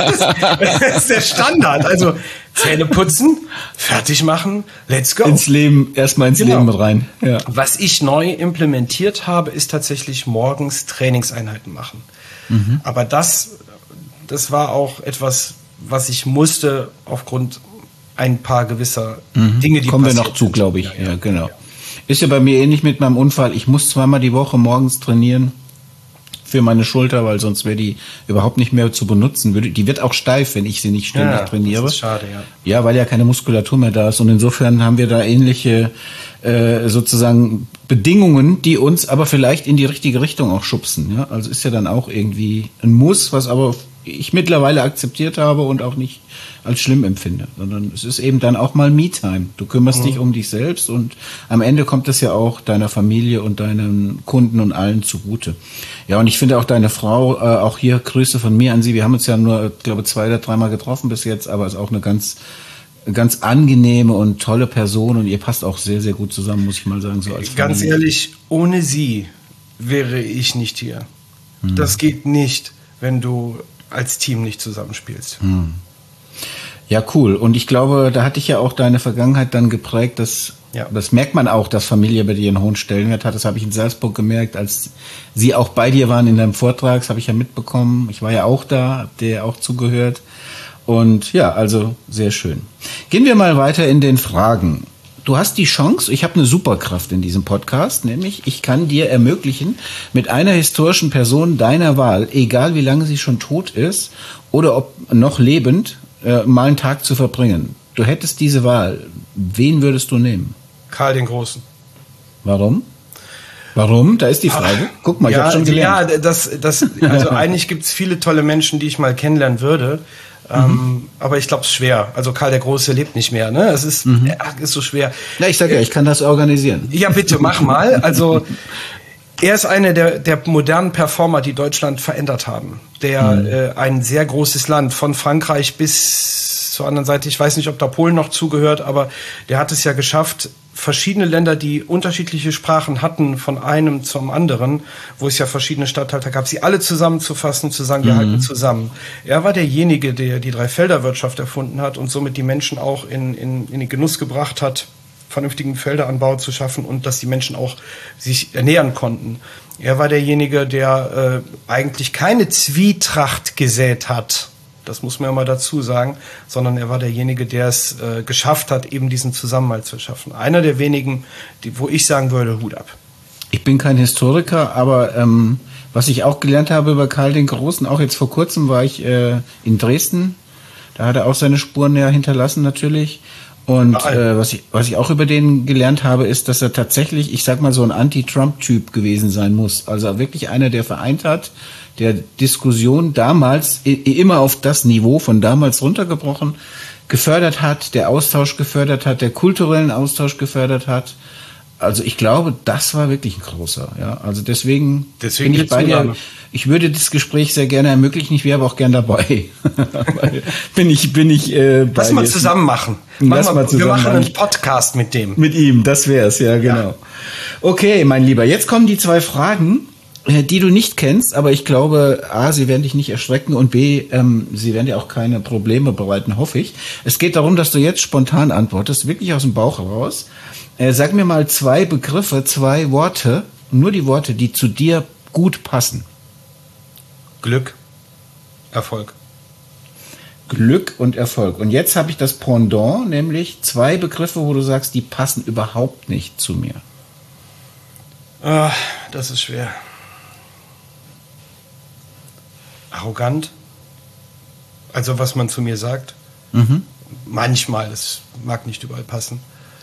es ist der Standard. Also Zähne putzen, fertig machen, let's go. Ins Leben, erstmal ins genau. Leben rein. Ja. Was ich neu implementiert habe, ist tatsächlich morgens Trainingseinheiten machen. Mhm. Aber das, das war auch etwas, was ich musste aufgrund ein paar gewisser mhm. Dinge, die kommen wir noch zu, glaube ich. Ja, ja, ja genau. Ja. Ist ja bei mir ähnlich mit meinem Unfall. Ich muss zweimal die Woche morgens trainieren. Für meine Schulter, weil sonst wäre die überhaupt nicht mehr zu benutzen. Die wird auch steif, wenn ich sie nicht ständig ja, trainiere. Das ist schade, ja. Ja, weil ja keine Muskulatur mehr da ist. Und insofern haben wir da ähnliche äh, sozusagen Bedingungen, die uns aber vielleicht in die richtige Richtung auch schubsen. Ja? Also ist ja dann auch irgendwie ein Muss, was aber ich mittlerweile akzeptiert habe und auch nicht als schlimm empfinde, sondern es ist eben dann auch mal Me-Time. Du kümmerst mhm. dich um dich selbst und am Ende kommt es ja auch deiner Familie und deinen Kunden und allen zugute. Ja, und ich finde auch deine Frau, äh, auch hier Grüße von mir an sie. Wir haben uns ja nur, glaube zwei oder dreimal getroffen bis jetzt, aber ist auch eine ganz ganz angenehme und tolle Person und ihr passt auch sehr, sehr gut zusammen, muss ich mal sagen. So als ganz Familie. Ehrlich, ohne sie wäre ich nicht hier. Mhm. Das geht nicht, wenn du als Team nicht zusammenspielst. Hm. Ja, cool. Und ich glaube, da hatte ich ja auch deine Vergangenheit dann geprägt, dass, ja. das merkt man auch, dass Familie bei dir einen hohen Stellenwert hat. Das habe ich in Salzburg gemerkt, als sie auch bei dir waren in deinem Vortrag, das habe ich ja mitbekommen. Ich war ja auch da, hab dir ja auch zugehört. Und ja, also sehr schön. Gehen wir mal weiter in den Fragen. Du hast die Chance, ich habe eine Superkraft in diesem Podcast, nämlich ich kann dir ermöglichen, mit einer historischen Person deiner Wahl, egal wie lange sie schon tot ist oder ob noch lebend, äh, mal einen Tag zu verbringen. Du hättest diese Wahl. Wen würdest du nehmen? Karl den Großen. Warum? Warum? Da ist die Frage. Ach, guck mal, ich ja, habe schon gelernt. Ja, das, das, also eigentlich gibt es viele tolle Menschen, die ich mal kennenlernen würde. Mhm. Ähm, aber ich glaube, es ist schwer. Also Karl der Große lebt nicht mehr, ne? Es ist, mhm. ach, ist so schwer. Ja, ich sage ja, ich kann das organisieren. Ja, bitte, mach mal. Also er ist einer der, der modernen Performer, die Deutschland verändert haben. Der mhm. äh, ein sehr großes Land, von Frankreich bis zur anderen Seite, ich weiß nicht, ob da Polen noch zugehört, aber der hat es ja geschafft, verschiedene Länder, die unterschiedliche Sprachen hatten, von einem zum anderen, wo es ja verschiedene Statthalter gab, sie alle zusammenzufassen, zu sagen, wir mhm. halten zusammen. Er war derjenige, der die Dreifelderwirtschaft erfunden hat und somit die Menschen auch in, in, in den Genuss gebracht hat, vernünftigen Felderanbau zu schaffen und dass die Menschen auch sich ernähren konnten. Er war derjenige, der äh, eigentlich keine Zwietracht gesät hat, das muss man ja mal dazu sagen, sondern er war derjenige, der es äh, geschafft hat, eben diesen Zusammenhalt zu schaffen. Einer der wenigen, die, wo ich sagen würde, Hut ab. Ich bin kein Historiker, aber ähm, was ich auch gelernt habe über Karl den Großen, auch jetzt vor kurzem war ich äh, in Dresden, da hat er auch seine Spuren ja hinterlassen natürlich. Und äh, was ich was ich auch über den gelernt habe, ist, dass er tatsächlich, ich sag mal, so ein Anti-Trump-Typ gewesen sein muss. Also wirklich einer, der vereint hat, der Diskussion damals i- immer auf das Niveau von damals runtergebrochen, gefördert hat, der Austausch gefördert hat, der kulturellen Austausch gefördert hat. Also ich glaube, das war wirklich ein großer. Ja, also deswegen, deswegen bin ich bei dir. Ich würde das Gespräch sehr gerne ermöglichen. Ich wäre aber auch gern dabei. bin ich, bin ich äh, bei Lass mal zusammen machen. Lass mal, mal zusammen wir machen einen Podcast mit dem. Mit ihm, das wär's, ja, genau. Ja. Okay, mein Lieber, jetzt kommen die zwei Fragen, die du nicht kennst, aber ich glaube, A, sie werden dich nicht erschrecken und B, ähm, sie werden dir auch keine Probleme bereiten, hoffe ich. Es geht darum, dass du jetzt spontan antwortest, wirklich aus dem Bauch heraus. Äh, sag mir mal zwei Begriffe, zwei Worte, nur die Worte, die zu dir gut passen. Glück. Erfolg. Glück und Erfolg. Und jetzt habe ich das Pendant, nämlich zwei Begriffe, wo du sagst, die passen überhaupt nicht zu mir. Ah, das ist schwer. Arrogant. Also was man zu mir sagt. Mhm. Manchmal, es mag nicht überall passen.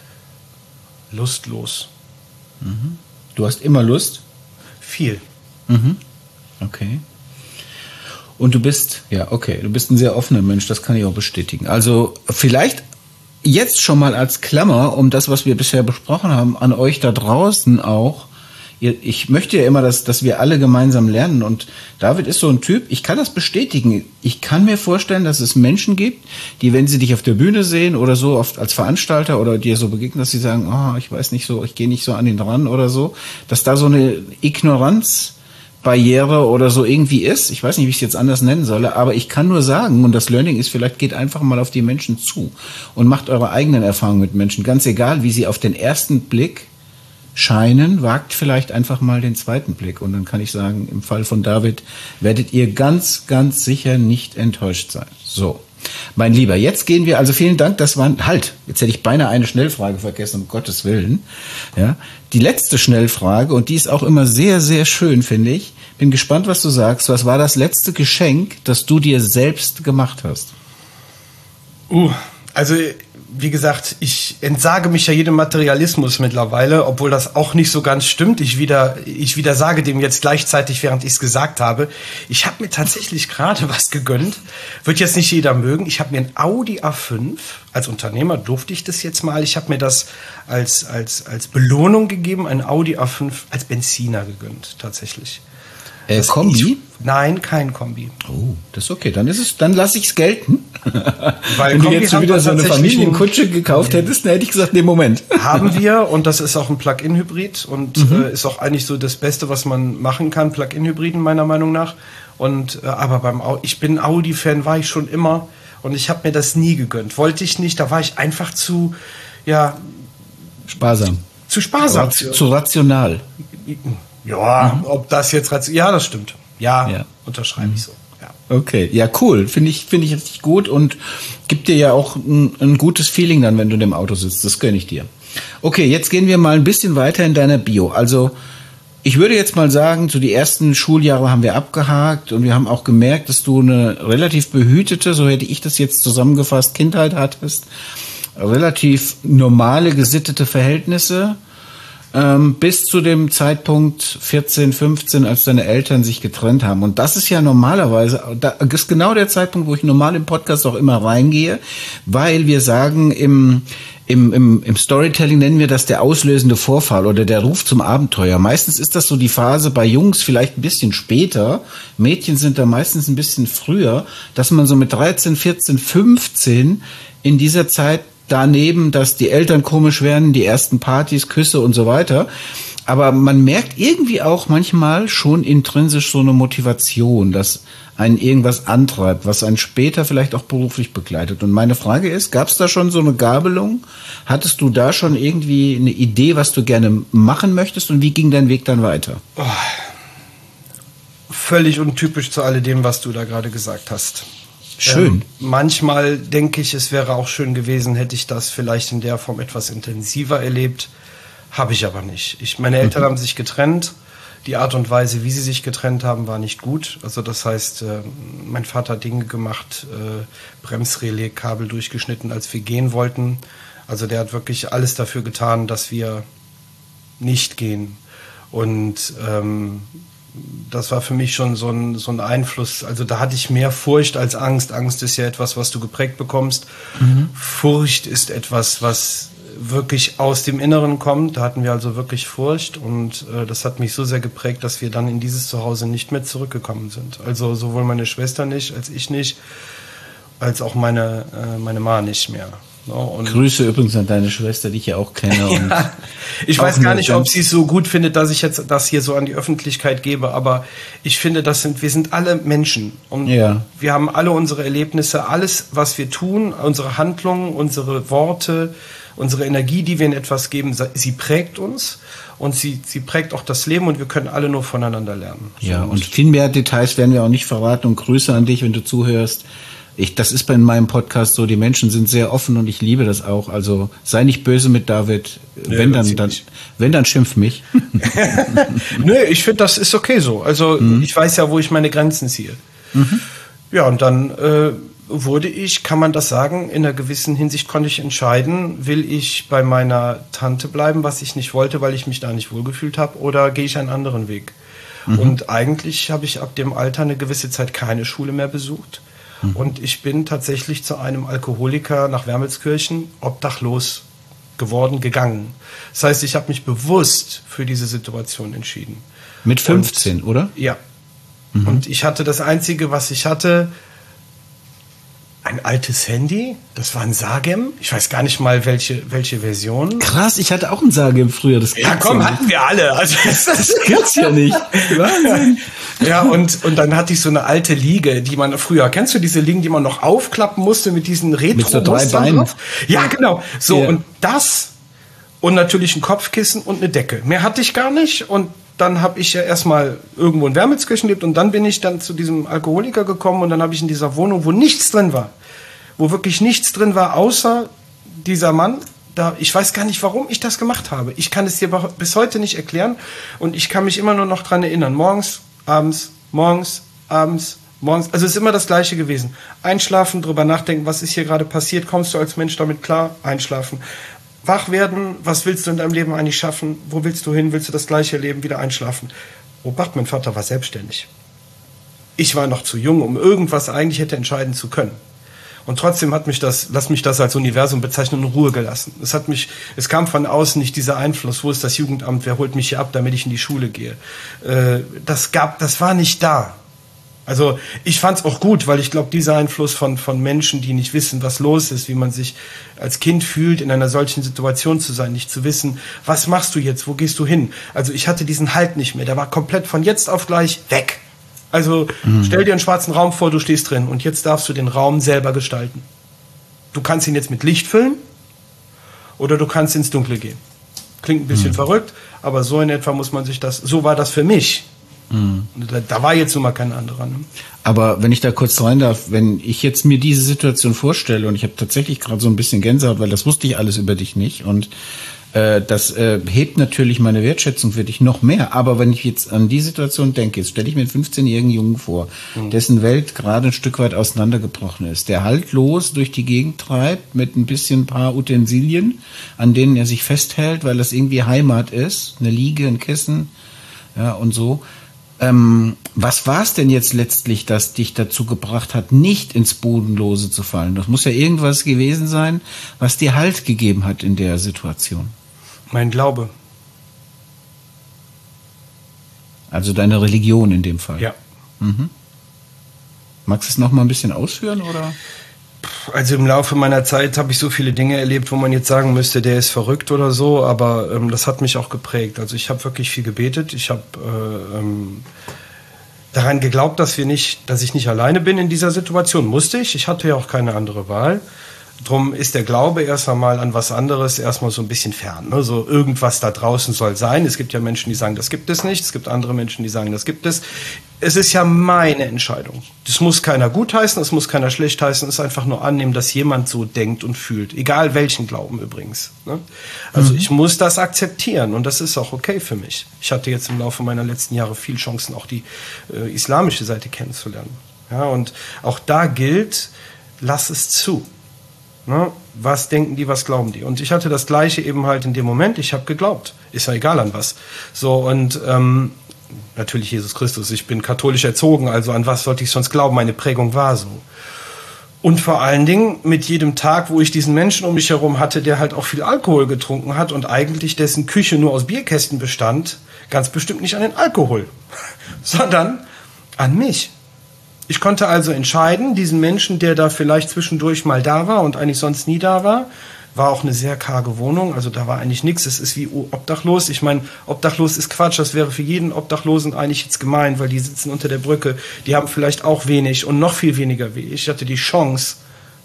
Lustlos. Mhm. Du hast immer Lust? Viel. Mhm. Okay. Und du bist, ja, okay, du bist ein sehr offener Mensch, das kann ich auch bestätigen. Also vielleicht jetzt schon mal als Klammer, um das, was wir bisher besprochen haben, an euch da draußen auch. Ich möchte ja immer, dass, dass wir alle gemeinsam lernen, und David ist so ein Typ, ich kann das bestätigen. Ich kann mir vorstellen, dass es Menschen gibt, die, wenn sie dich auf der Bühne sehen oder so, oft als Veranstalter oder dir so begegnen, dass sie sagen, oh, ich weiß nicht so, ich gehe nicht so an ihn ran oder so, dass da so eine Ignoranzbarriere oder so irgendwie ist. Ich weiß nicht, wie ich es jetzt anders nennen soll, aber ich kann nur sagen, und das Learning ist, vielleicht geht einfach mal auf die Menschen zu und macht eure eigenen Erfahrungen mit Menschen, ganz egal, wie sie auf den ersten Blick scheinen, wagt vielleicht einfach mal den zweiten Blick. Und dann kann ich sagen, im Fall von David werdet ihr ganz, ganz sicher nicht enttäuscht sein. So, mein Lieber, jetzt gehen wir, also vielen Dank, das waren, halt, jetzt hätte ich beinahe eine Schnellfrage vergessen, um Gottes Willen. Ja, die letzte Schnellfrage, und die ist auch immer sehr, sehr schön, finde ich. Bin gespannt, was du sagst. Was war das letzte Geschenk, das du dir selbst gemacht hast? Uh, also wie gesagt, ich entsage mich ja jedem Materialismus mittlerweile, obwohl das auch nicht so ganz stimmt. Ich wieder, ich wieder sage dem jetzt gleichzeitig, während ich es gesagt habe. Ich habe mir tatsächlich gerade was gegönnt. Wird jetzt nicht jeder mögen. Ich habe mir ein Audi A fünf, als Unternehmer durfte ich das jetzt mal. Ich habe mir das als, als, als Belohnung gegeben, ein Audi A fünf als Benziner gegönnt, tatsächlich. Äh, Kombi? Ich, nein, kein Kombi. Oh, das ist okay. Dann ist es, dann lasse ich es gelten. Weil Wenn Kombi du jetzt schon wieder so eine Familienkutsche gekauft hättest, dann hätte ich gesagt, nee, Moment. Haben wir, und das ist auch ein Plug-in-Hybrid und mhm. äh, ist auch eigentlich so das Beste, was man machen kann, Plug-in-Hybriden meiner Meinung nach. Und äh, aber beim Audi, ich bin Audi-Fan, war ich schon immer, und ich habe mir das nie gegönnt. Wollte ich nicht, da war ich einfach zu, ja, sparsam. Zu sparsam. Zu, zu rational. Ja, mhm. ob das jetzt rational, ja, das stimmt. Ja, ja. unterschreibe mhm. ich so. Ja. Okay, ja, cool. Finde ich, finde ich richtig gut und gibt dir ja auch ein, ein gutes Feeling dann, wenn du in dem Auto sitzt. Das gönne ich dir. Okay, jetzt gehen wir mal ein bisschen weiter in deiner Bio. Also, ich würde jetzt mal sagen, so die ersten Schuljahre haben wir abgehakt und wir haben auch gemerkt, dass du eine relativ behütete, so hätte ich das jetzt zusammengefasst, Kindheit hattest. Relativ normale, gesittete Verhältnisse. Ähm, bis zu dem Zeitpunkt vierzehn, fünfzehn, als deine Eltern sich getrennt haben. Und das ist ja normalerweise, das ist genau der Zeitpunkt, wo ich normal im Podcast auch immer reingehe, weil wir sagen, im, im, im, im Storytelling nennen wir das der auslösende Vorfall oder der Ruf zum Abenteuer. Meistens ist das so die Phase bei Jungs vielleicht ein bisschen später, Mädchen sind da meistens ein bisschen früher, dass man so mit dreizehn, vierzehn, fünfzehn in dieser Zeit daneben, dass die Eltern komisch werden, die ersten Partys, Küsse und so weiter. Aber man merkt irgendwie auch manchmal schon intrinsisch so eine Motivation, dass einen irgendwas antreibt, was einen später vielleicht auch beruflich begleitet. Und meine Frage ist, gab es da schon so eine Gabelung? Hattest du da schon irgendwie eine Idee, was du gerne machen möchtest? Und wie ging dein Weg dann weiter? Oh, völlig untypisch zu alledem, was du da gerade gesagt hast. Schön. Ähm, manchmal denke ich, es wäre auch schön gewesen, hätte ich das vielleicht in der Form etwas intensiver erlebt. Habe ich aber nicht. Ich, meine Eltern mhm. haben sich getrennt. Die Art und Weise, wie sie sich getrennt haben, war nicht gut. Also das heißt, äh, mein Vater hat Dinge gemacht, äh, Bremsrelais, Kabel durchgeschnitten, als wir gehen wollten. Also der hat wirklich alles dafür getan, dass wir nicht gehen. Und ähm, das war für mich schon so ein, so ein Einfluss. Also da hatte ich mehr Furcht als Angst. Angst ist ja etwas, was du geprägt bekommst. Mhm. Furcht ist etwas, was wirklich aus dem Inneren kommt. Da hatten wir also wirklich Furcht und äh, das hat mich so sehr geprägt, dass wir dann in dieses Zuhause nicht mehr zurückgekommen sind. Also sowohl meine Schwester nicht, als ich nicht, als auch meine, äh, meine Ma nicht mehr. No, und Grüße übrigens an deine Schwester, die ich ja auch kenne. Und ja, ich weiß gar nicht, ob sie es so gut findet, dass ich jetzt das hier so an die Öffentlichkeit gebe, aber ich finde, das sind, wir sind alle Menschen und ja. wir haben alle unsere Erlebnisse, alles, was wir tun, unsere Handlungen, unsere Worte, Unsere Energie, die wir in etwas geben, sie prägt uns und sie, sie prägt auch das Leben und wir können alle nur voneinander lernen. Ja, und viel mehr Details werden wir auch nicht verraten und Grüße an dich, wenn du zuhörst. Ich, das ist bei meinem Podcast so, die Menschen sind sehr offen und ich liebe das auch. Also sei nicht böse mit David, wenn ja, dann, dann, wenn dann schimpf mich. Nö, ich finde, das ist okay so. Also mhm. ich weiß ja, wo ich meine Grenzen ziehe. Mhm. Ja, und dann äh, wurde ich, kann man das sagen, in einer gewissen Hinsicht konnte ich entscheiden, will ich bei meiner Tante bleiben, was ich nicht wollte, weil ich mich da nicht wohlgefühlt habe, oder gehe ich einen anderen Weg? Mhm. Und eigentlich habe ich ab dem Alter eine gewisse Zeit keine Schule mehr besucht. Mhm. Und ich bin tatsächlich zu einem Alkoholiker nach Wermelskirchen obdachlos geworden, gegangen. Das heißt, ich habe mich bewusst für diese Situation entschieden. Mit fünfzehn, und, oder? Ja. Mhm. Und ich hatte das Einzige, was ich hatte, ein altes Handy. Das war ein Sagem. Ich weiß gar nicht mal, welche, welche Version. Krass, ich hatte auch ein Sagem früher. Das ja, komm, hatten wir alle. Also, das, das gibt's ja nicht. Wahnsinn. Ja, und, und dann hatte ich so eine alte Liege, die man früher, kennst du diese Liegen, die man noch aufklappen musste mit diesen retro Mit so drei Beinen. Ja, genau. So, ja. Und das und natürlich ein Kopfkissen und eine Decke. Mehr hatte ich gar nicht. Und dann habe ich ja erstmal irgendwo in Wermelskirchen gelebt und dann bin ich dann zu diesem Alkoholiker gekommen und dann habe ich in dieser Wohnung, wo nichts drin war, wo wirklich nichts drin war, außer dieser Mann, da, ich weiß gar nicht, warum ich das gemacht habe. Ich kann es dir bis heute nicht erklären und ich kann mich immer nur noch dran erinnern. Morgens, abends, morgens, abends, morgens. Also es ist immer das Gleiche gewesen. Einschlafen, drüber nachdenken, was ist hier gerade passiert, kommst du als Mensch damit klar? Einschlafen. Wach werden, was willst du in deinem Leben eigentlich schaffen? Wo willst du hin? Willst du das gleiche Leben, wieder einschlafen? Obacht, mein Vater war selbstständig. Ich war noch zu jung, um irgendwas eigentlich hätte entscheiden zu können. Und trotzdem hat mich das, lass mich das als Universum bezeichnen, in Ruhe gelassen. Es hat mich, es kam von außen nicht dieser Einfluss, wo ist das Jugendamt, wer holt mich hier ab, damit ich in die Schule gehe. Äh, das gab, das war nicht da. Also ich fand es auch gut, weil ich glaube, dieser Einfluss von, von Menschen, die nicht wissen, was los ist, wie man sich als Kind fühlt, in einer solchen Situation zu sein, nicht zu wissen, was machst du jetzt, wo gehst du hin? Also ich hatte diesen Halt nicht mehr, der war komplett von jetzt auf gleich weg. Also mhm. stell dir einen schwarzen Raum vor, du stehst drin und jetzt darfst du den Raum selber gestalten. Du kannst ihn jetzt mit Licht füllen oder du kannst ins Dunkle gehen. Klingt ein bisschen mhm. verrückt, aber so in etwa muss man sich das, so war das für mich. Mhm. Da, da war jetzt nun mal kein anderer. Ne? Aber wenn ich da kurz rein darf, wenn ich jetzt mir diese Situation vorstelle und ich habe tatsächlich gerade so ein bisschen Gänsehaut, weil das wusste ich alles über dich nicht und äh, das äh, hebt natürlich meine Wertschätzung für dich noch mehr. Aber wenn ich jetzt an die Situation denke, jetzt stelle ich mir einen fünfzehnjährigen Jungen vor, mhm. dessen Welt gerade ein Stück weit auseinandergebrochen ist, der haltlos durch die Gegend treibt mit ein bisschen ein paar Utensilien, an denen er sich festhält, weil das irgendwie Heimat ist, eine Liege, ein Kissen, ja und so. Ähm, was war es denn jetzt letztlich, das dich dazu gebracht hat, nicht ins Bodenlose zu fallen? Das muss ja irgendwas gewesen sein, was dir Halt gegeben hat in der Situation. Mein Glaube. Also deine Religion in dem Fall. Ja. Mhm. Magst du es noch mal ein bisschen ausführen, oder? Also im Laufe meiner Zeit habe ich so viele Dinge erlebt, wo man jetzt sagen müsste, der ist verrückt oder so, aber ähm, das hat mich auch geprägt. Also ich habe wirklich viel gebetet. Ich habe äh, ähm, daran geglaubt, dass wir nicht, dass ich nicht alleine bin in dieser Situation. Musste ich. Ich hatte ja auch keine andere Wahl. Drum ist der Glaube erst einmal an was anderes erstmal so ein bisschen fern. Ne? So irgendwas da draußen soll sein. Es gibt ja Menschen, die sagen, das gibt es nicht. Es gibt andere Menschen, die sagen, das gibt es. Es ist ja meine Entscheidung. Das muss keiner gutheißen, es muss keiner schlecht heißen. Es ist einfach nur annehmen, dass jemand so denkt und fühlt. Egal welchen Glauben übrigens. Ne? Also mhm. ich muss das akzeptieren und das ist auch okay für mich. Ich hatte jetzt im Laufe meiner letzten Jahre viel Chancen, auch die äh, islamische Seite kennenzulernen. Ja, und auch da gilt, lass es zu. Ne? Was denken die, was glauben die? Und ich hatte das Gleiche eben halt in dem Moment. Ich habe geglaubt. Ist ja egal an was. So und ähm, natürlich Jesus Christus. Ich bin katholisch erzogen, also an was sollte ich sonst glauben? Meine Prägung war so. Und vor allen Dingen mit jedem Tag, wo ich diesen Menschen um mich herum hatte, der halt auch viel Alkohol getrunken hat und eigentlich dessen Küche nur aus Bierkästen bestand, ganz bestimmt nicht an den Alkohol, sondern an mich. Ich konnte also entscheiden, diesen Menschen, der da vielleicht zwischendurch mal da war und eigentlich sonst nie da war, war auch eine sehr karge Wohnung, also da war eigentlich nichts. Es ist wie obdachlos. Ich meine, obdachlos ist Quatsch. Das wäre für jeden Obdachlosen eigentlich jetzt gemein, weil die sitzen unter der Brücke. Die haben vielleicht auch wenig und noch viel weniger wie ich. Ich hatte die Chance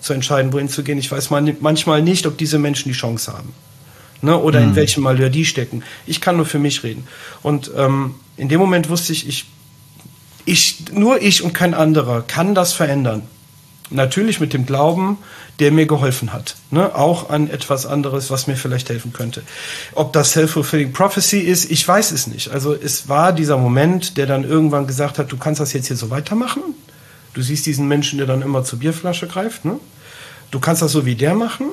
zu entscheiden, wohin zu gehen. Ich weiß manchmal nicht, ob diese Menschen die Chance haben. Ne? Oder mhm. in welchem Malheur die stecken. Ich kann nur für mich reden. Und ähm, in dem Moment wusste ich, ich, ich, nur ich und kein anderer kann das verändern. Natürlich mit dem Glauben, der mir geholfen hat. Ne? Auch an etwas anderes, was mir vielleicht helfen könnte. Ob das Self-Fulfilling Prophecy ist, ich weiß es nicht. Also es war dieser Moment, der dann irgendwann gesagt hat, du kannst das jetzt hier so weitermachen. Du siehst diesen Menschen, der dann immer zur Bierflasche greift. Ne? Du kannst das so wie der machen.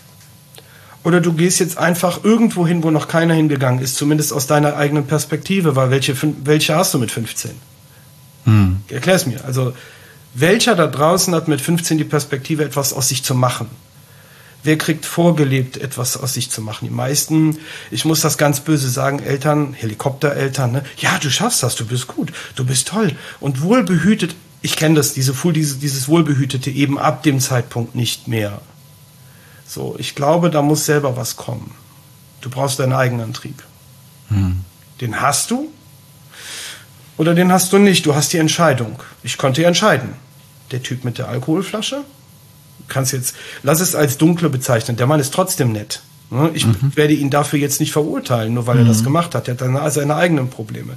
Oder du gehst jetzt einfach irgendwo hin, wo noch keiner hingegangen ist. Zumindest aus deiner eigenen Perspektive. Weil welche, welche hast du mit fünfzehn? Hm. Erklär es mir. Also welcher da draußen hat mit fünfzehn die Perspektive, etwas aus sich zu machen? Wer kriegt vorgelebt, etwas aus sich zu machen? Die meisten, ich muss das ganz böse sagen, Eltern, Helikoptereltern, ne? Ja, du schaffst das, du bist gut, du bist toll und wohlbehütet. Ich kenne das, diese, dieses, dieses Wohlbehütete eben ab dem Zeitpunkt nicht mehr. So, ich glaube, da muss selber was kommen. Du brauchst deinen eigenen Antrieb. Hm. Den hast du oder den hast du nicht. Du hast die Entscheidung. Ich konnte entscheiden. Der Typ mit der Alkoholflasche, du kannst jetzt, lass es als dunkle bezeichnen. Der Mann ist trotzdem nett. Ich mhm. werde ihn dafür jetzt nicht verurteilen, nur weil mhm. er das gemacht hat. Er hat dann seine eigenen Probleme.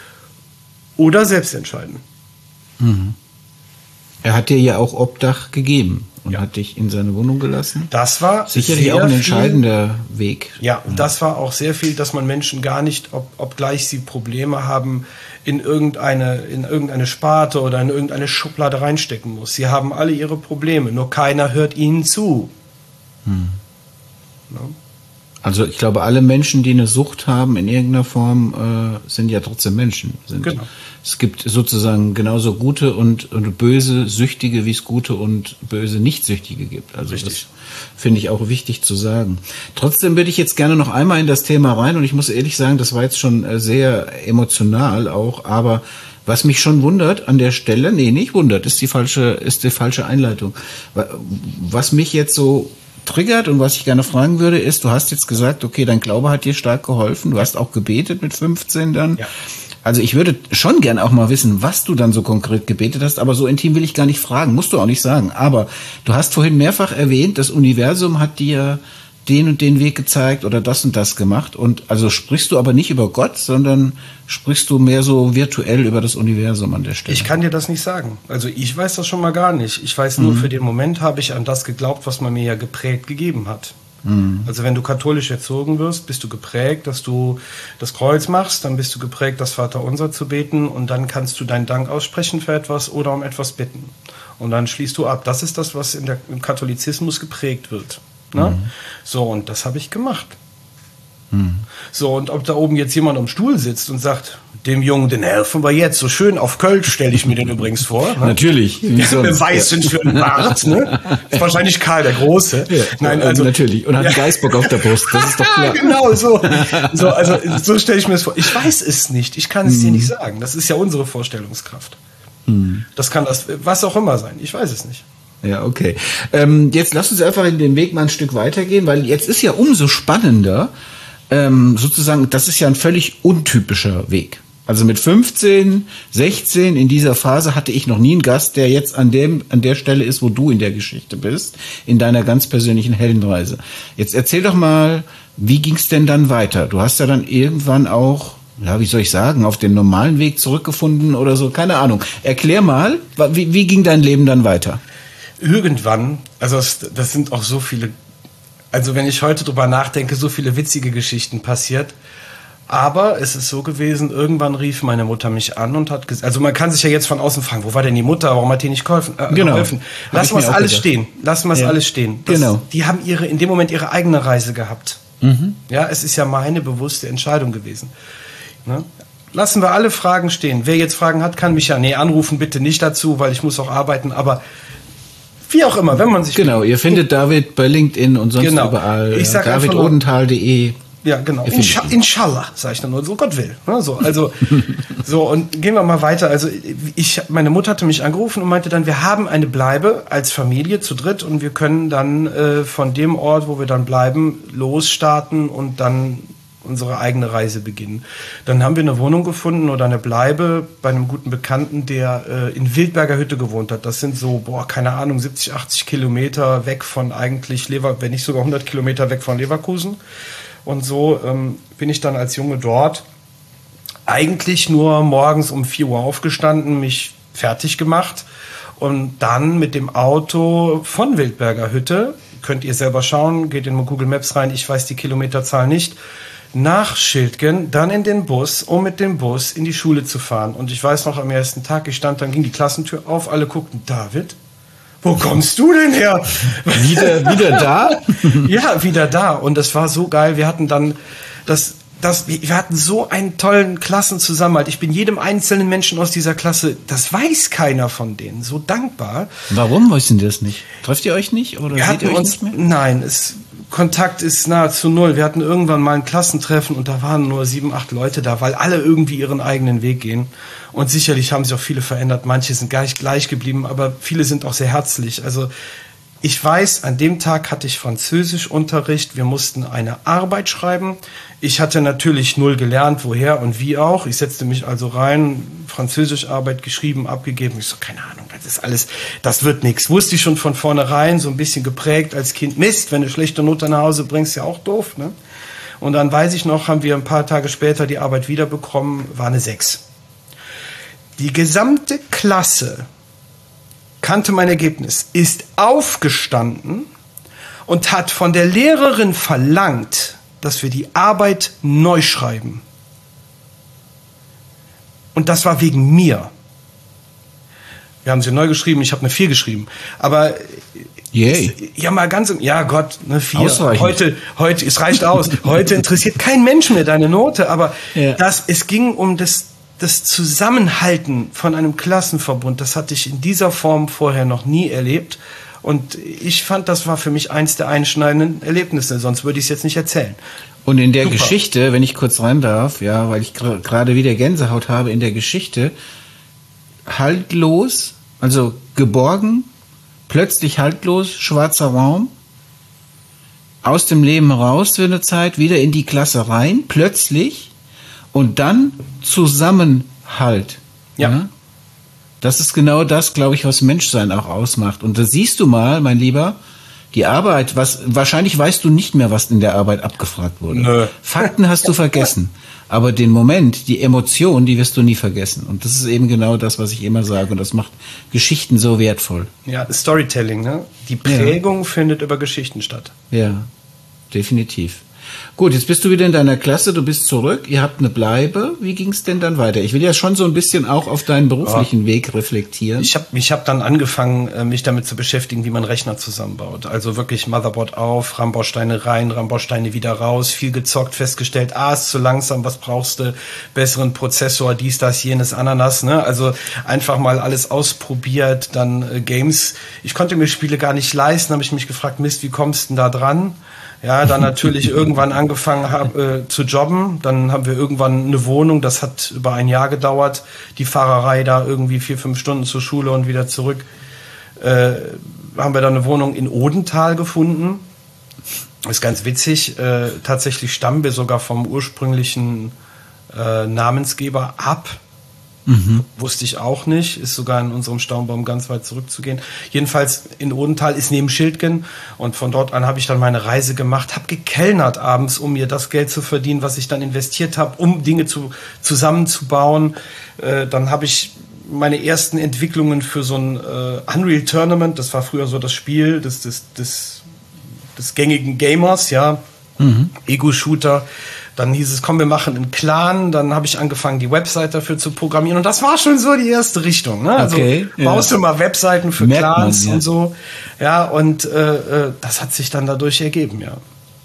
Oder selbst entscheiden. Mhm. Er hat dir ja auch Obdach gegeben und ja. hat dich in seine Wohnung gelassen. Das war sicherlich auch ein entscheidender viel, Weg. Ja, ja, das war auch sehr viel, dass man Menschen gar nicht, ob, obgleich sie Probleme haben, in irgendeine, in irgendeine Sparte oder in irgendeine Schublade reinstecken muss. Sie haben alle ihre Probleme, nur keiner hört ihnen zu. Hm. Ja. Also ich glaube, alle Menschen, die eine Sucht haben in irgendeiner Form, äh, sind ja trotzdem Menschen. Sind, genau. Es gibt sozusagen genauso gute und, und böse Süchtige, wie es gute und böse Nicht-Süchtige gibt. Also Richtig. Das finde ich auch wichtig zu sagen. Trotzdem würde ich jetzt gerne noch einmal in das Thema rein und ich muss ehrlich sagen, das war jetzt schon sehr emotional auch, aber was mich schon wundert an der Stelle, nee, nicht wundert, ist die falsche, ist die falsche Einleitung. Was mich jetzt so triggert und was ich gerne fragen würde, ist, du hast jetzt gesagt, okay, dein Glaube hat dir stark geholfen, du hast auch gebetet mit fünfzehn dann. Ja. Also ich würde schon gern auch mal wissen, was du dann so konkret gebetet hast, aber so intim will ich gar nicht fragen, musst du auch nicht sagen. Aber du hast vorhin mehrfach erwähnt, das Universum hat dir den und den Weg gezeigt oder das und das gemacht. Und also sprichst du aber nicht über Gott, sondern sprichst du mehr so virtuell über das Universum an der Stelle? Ich kann dir das nicht sagen. Also ich weiß das schon mal gar nicht. Ich weiß nur, mhm. für den Moment habe ich an das geglaubt, was man mir ja geprägt gegeben hat. Mhm. Also wenn du katholisch erzogen wirst, bist du geprägt, dass du das Kreuz machst, dann bist du geprägt, das Vaterunser zu beten und dann kannst du deinen Dank aussprechen für etwas oder um etwas bitten. Und dann schließt du ab. Das ist das, was in der, im Katholizismus geprägt wird. Ne? Mhm. So, und das habe ich gemacht. Mhm. So, und ob da oben jetzt jemand am Stuhl sitzt und sagt, dem Jungen, den helfen wir jetzt, so schön auf Kölsch stelle ich mir den übrigens vor. Ne? Natürlich. Mit einem weißen schönen Bart, ne? Ist wahrscheinlich Karl der Große. Ja, Nein, also natürlich. Und hat einen Geißbock auf der Brust, das ist doch klar. Genau, so. So, also, so stelle ich mir das vor. Ich weiß es nicht, ich kann es mhm. dir nicht sagen. Das ist ja unsere Vorstellungskraft. Mhm. Das kann das, was auch immer sein, ich weiß es nicht. Ja, okay. Ähm, jetzt lass uns einfach in den Weg mal ein Stück weitergehen, weil jetzt ist ja umso spannender, ähm, sozusagen, das ist ja ein völlig untypischer Weg. Also mit fünfzehn, sechzehn in dieser Phase hatte ich noch nie einen Gast, der jetzt an dem, an der Stelle ist, wo du in der Geschichte bist, in deiner ganz persönlichen Heldenreise. Jetzt erzähl doch mal, wie ging's denn dann weiter? Du hast ja dann irgendwann auch, ja, wie soll ich sagen, auf den normalen Weg zurückgefunden oder so, keine Ahnung. Erklär mal, wie, wie ging dein Leben dann weiter? Irgendwann, also das, das sind auch so viele, also wenn ich heute drüber nachdenke, so viele witzige Geschichten passiert. Aber es ist so gewesen, irgendwann rief meine Mutter mich an und hat gesagt, also man kann sich ja jetzt von außen fragen, wo war denn die Mutter, warum hat die nicht geholfen? Äh, genau. geholfen? Lassen wir es alles gedacht. stehen, lassen wir es ja. alles stehen. Das, genau. Die haben ihre, in dem Moment ihre eigene Reise gehabt. Mhm. Ja, es ist ja meine bewusste Entscheidung gewesen. Ne? Lassen wir alle Fragen stehen. Wer jetzt Fragen hat, kann mich ja, nee, anrufen bitte nicht dazu, weil ich muss auch arbeiten, aber wie auch immer, wenn man sich... Genau, ihr findet David bei LinkedIn und sonst genau. überall. Ich sag david odenthal punkt de. Ja, genau. Inscha Inshallah, sage ich dann nur, so Gott will. Ne, so, also, so, und gehen wir mal weiter. Also, ich, meine Mutter hatte mich angerufen und meinte dann, wir haben eine Bleibe als Familie zu dritt und wir können dann äh, von dem Ort, wo wir dann bleiben, losstarten und dann unsere eigene Reise beginnen. Dann haben wir eine Wohnung gefunden oder eine Bleibe bei einem guten Bekannten, der äh, in Wildberger Hütte gewohnt hat. Das sind so, boah, keine Ahnung, siebzig, achtzig Kilometer weg von eigentlich Lever, wenn nicht sogar hundert Kilometer weg von Leverkusen. Und so ähm, bin ich dann als Junge dort eigentlich nur morgens um vier Uhr aufgestanden, mich fertig gemacht und dann mit dem Auto von Wildberger Hütte, könnt ihr selber schauen, geht in Google Maps rein, ich weiß die Kilometerzahl nicht, nach Schildgen, dann in den Bus, um mit dem Bus in die Schule zu fahren. Und ich weiß noch, am ersten Tag, ich stand, dann ging die Klassentür auf, alle guckten, David, wo kommst du denn her? Wieder, wieder da? Ja, wieder da. Und das war so geil. Wir hatten dann das, das, wir hatten so einen tollen Klassenzusammenhalt. Ich bin jedem einzelnen Menschen aus dieser Klasse, das weiß keiner von denen, so dankbar. Warum wissen die das nicht? Trefft ihr euch nicht oder wir seht ihr euch uns, nicht mehr? Nein, es Kontakt ist nahezu null. Wir hatten irgendwann mal ein Klassentreffen und da waren nur sieben, acht Leute da, weil alle irgendwie ihren eigenen Weg gehen. Und sicherlich haben sich auch viele verändert. Manche sind gleich, gleich geblieben, aber viele sind auch sehr herzlich. Also ich weiß, an dem Tag hatte ich Französischunterricht. Wir mussten eine Arbeit schreiben. Ich hatte natürlich null gelernt, woher und wie auch. Ich setzte mich also rein, Französischarbeit geschrieben, abgegeben. Ich so, keine Ahnung, das ist alles, das wird nichts. Wusste ich schon von vornherein, so ein bisschen geprägt als Kind. Mist, wenn du schlechte Note nach Hause bringst, ja auch doof, ne? Und dann weiß ich noch, haben wir ein paar Tage später die Arbeit wiederbekommen, war eine sechs. Die gesamte Klasse kannte mein Ergebnis, ist aufgestanden und hat von der Lehrerin verlangt, dass wir die Arbeit neu schreiben. Und das war wegen mir. Wir haben sie neu geschrieben, ich habe eine vier geschrieben. Aber Yay. Es, ja, mal ganz, ja Gott, eine vier. Ausreichend. Heute, heute, es reicht aus. Heute interessiert kein Mensch mehr deine Note, aber ja. das, es ging um das, das Zusammenhalten von einem Klassenverbund. Das hatte ich in dieser Form vorher noch nie erlebt. Und ich fand, das war für mich eins der einschneidenden Erlebnisse, sonst würde ich es jetzt nicht erzählen. Und in der Super. Geschichte, wenn ich kurz rein darf, ja, weil ich gerade gr- wieder Gänsehaut habe, in der Geschichte, haltlos, also geborgen, plötzlich haltlos, schwarzer Raum, aus dem Leben raus für eine Zeit, wieder in die Klasse rein, plötzlich, und dann Zusammenhalt. Ja. ja? Das ist genau das, glaube ich, was Menschsein auch ausmacht. Und da siehst du mal, mein Lieber, die Arbeit, was wahrscheinlich weißt du nicht mehr, was in der Arbeit abgefragt wurde. Nö. Fakten hast du vergessen. Aber den Moment, die Emotion, die wirst du nie vergessen. Und das ist eben genau das, was ich immer sage. Und das macht Geschichten so wertvoll. Ja, Storytelling, ne? Die Prägung ja. findet über Geschichten statt. Ja, definitiv. Gut, jetzt bist du wieder in deiner Klasse, du bist zurück, ihr habt eine Bleibe. Wie ging es denn dann weiter? Ich will ja schon so ein bisschen auch auf deinen beruflichen ja. Weg reflektieren. Ich habe ich hab dann angefangen, mich damit zu beschäftigen, wie man Rechner zusammenbaut. Also wirklich Motherboard auf, RAM-Bausteine rein, RAM-Bausteine wieder raus, viel gezockt, festgestellt, ah, ist zu langsam, was brauchst du? Besseren Prozessor, dies, das, jenes, Ananas. Ne? Also einfach mal alles ausprobiert, dann äh, Games. Ich konnte mir Spiele gar nicht leisten, habe ich mich gefragt, Mist, wie kommst du denn da dran? Ja, dann natürlich irgendwann angefangen hab, äh, zu jobben. Dann haben wir irgendwann eine Wohnung. Das hat über ein Jahr gedauert. Die Fahrerei da irgendwie vier, fünf Stunden zur Schule und wieder zurück. Äh, haben wir dann eine Wohnung in Odenthal gefunden. Ist ganz witzig. Äh, tatsächlich stammen wir sogar vom ursprünglichen äh, Namensgeber ab. Mhm. Wusste ich auch nicht, ist sogar in unserem Stammbaum ganz weit zurückzugehen. Jedenfalls in Odenthal ist neben Schildgen und von dort an habe ich dann meine Reise gemacht, habe gekellnert abends, um mir das Geld zu verdienen, was ich dann investiert habe, um Dinge zu, zusammenzubauen. Äh, dann habe ich meine ersten Entwicklungen für so ein äh, Unreal Tournament, das war früher so das Spiel des, des, des, des gängigen Gamers, ja, mhm. Ego-Shooter. Dann hieß es, komm, wir machen einen Clan. Dann habe ich angefangen, die Website dafür zu programmieren. Und das war schon so die erste Richtung. Ne? Also okay, baust ja. du mal Webseiten für Merkt Clans man, ja. und so. Ja, und äh, das hat sich dann dadurch ergeben, ja.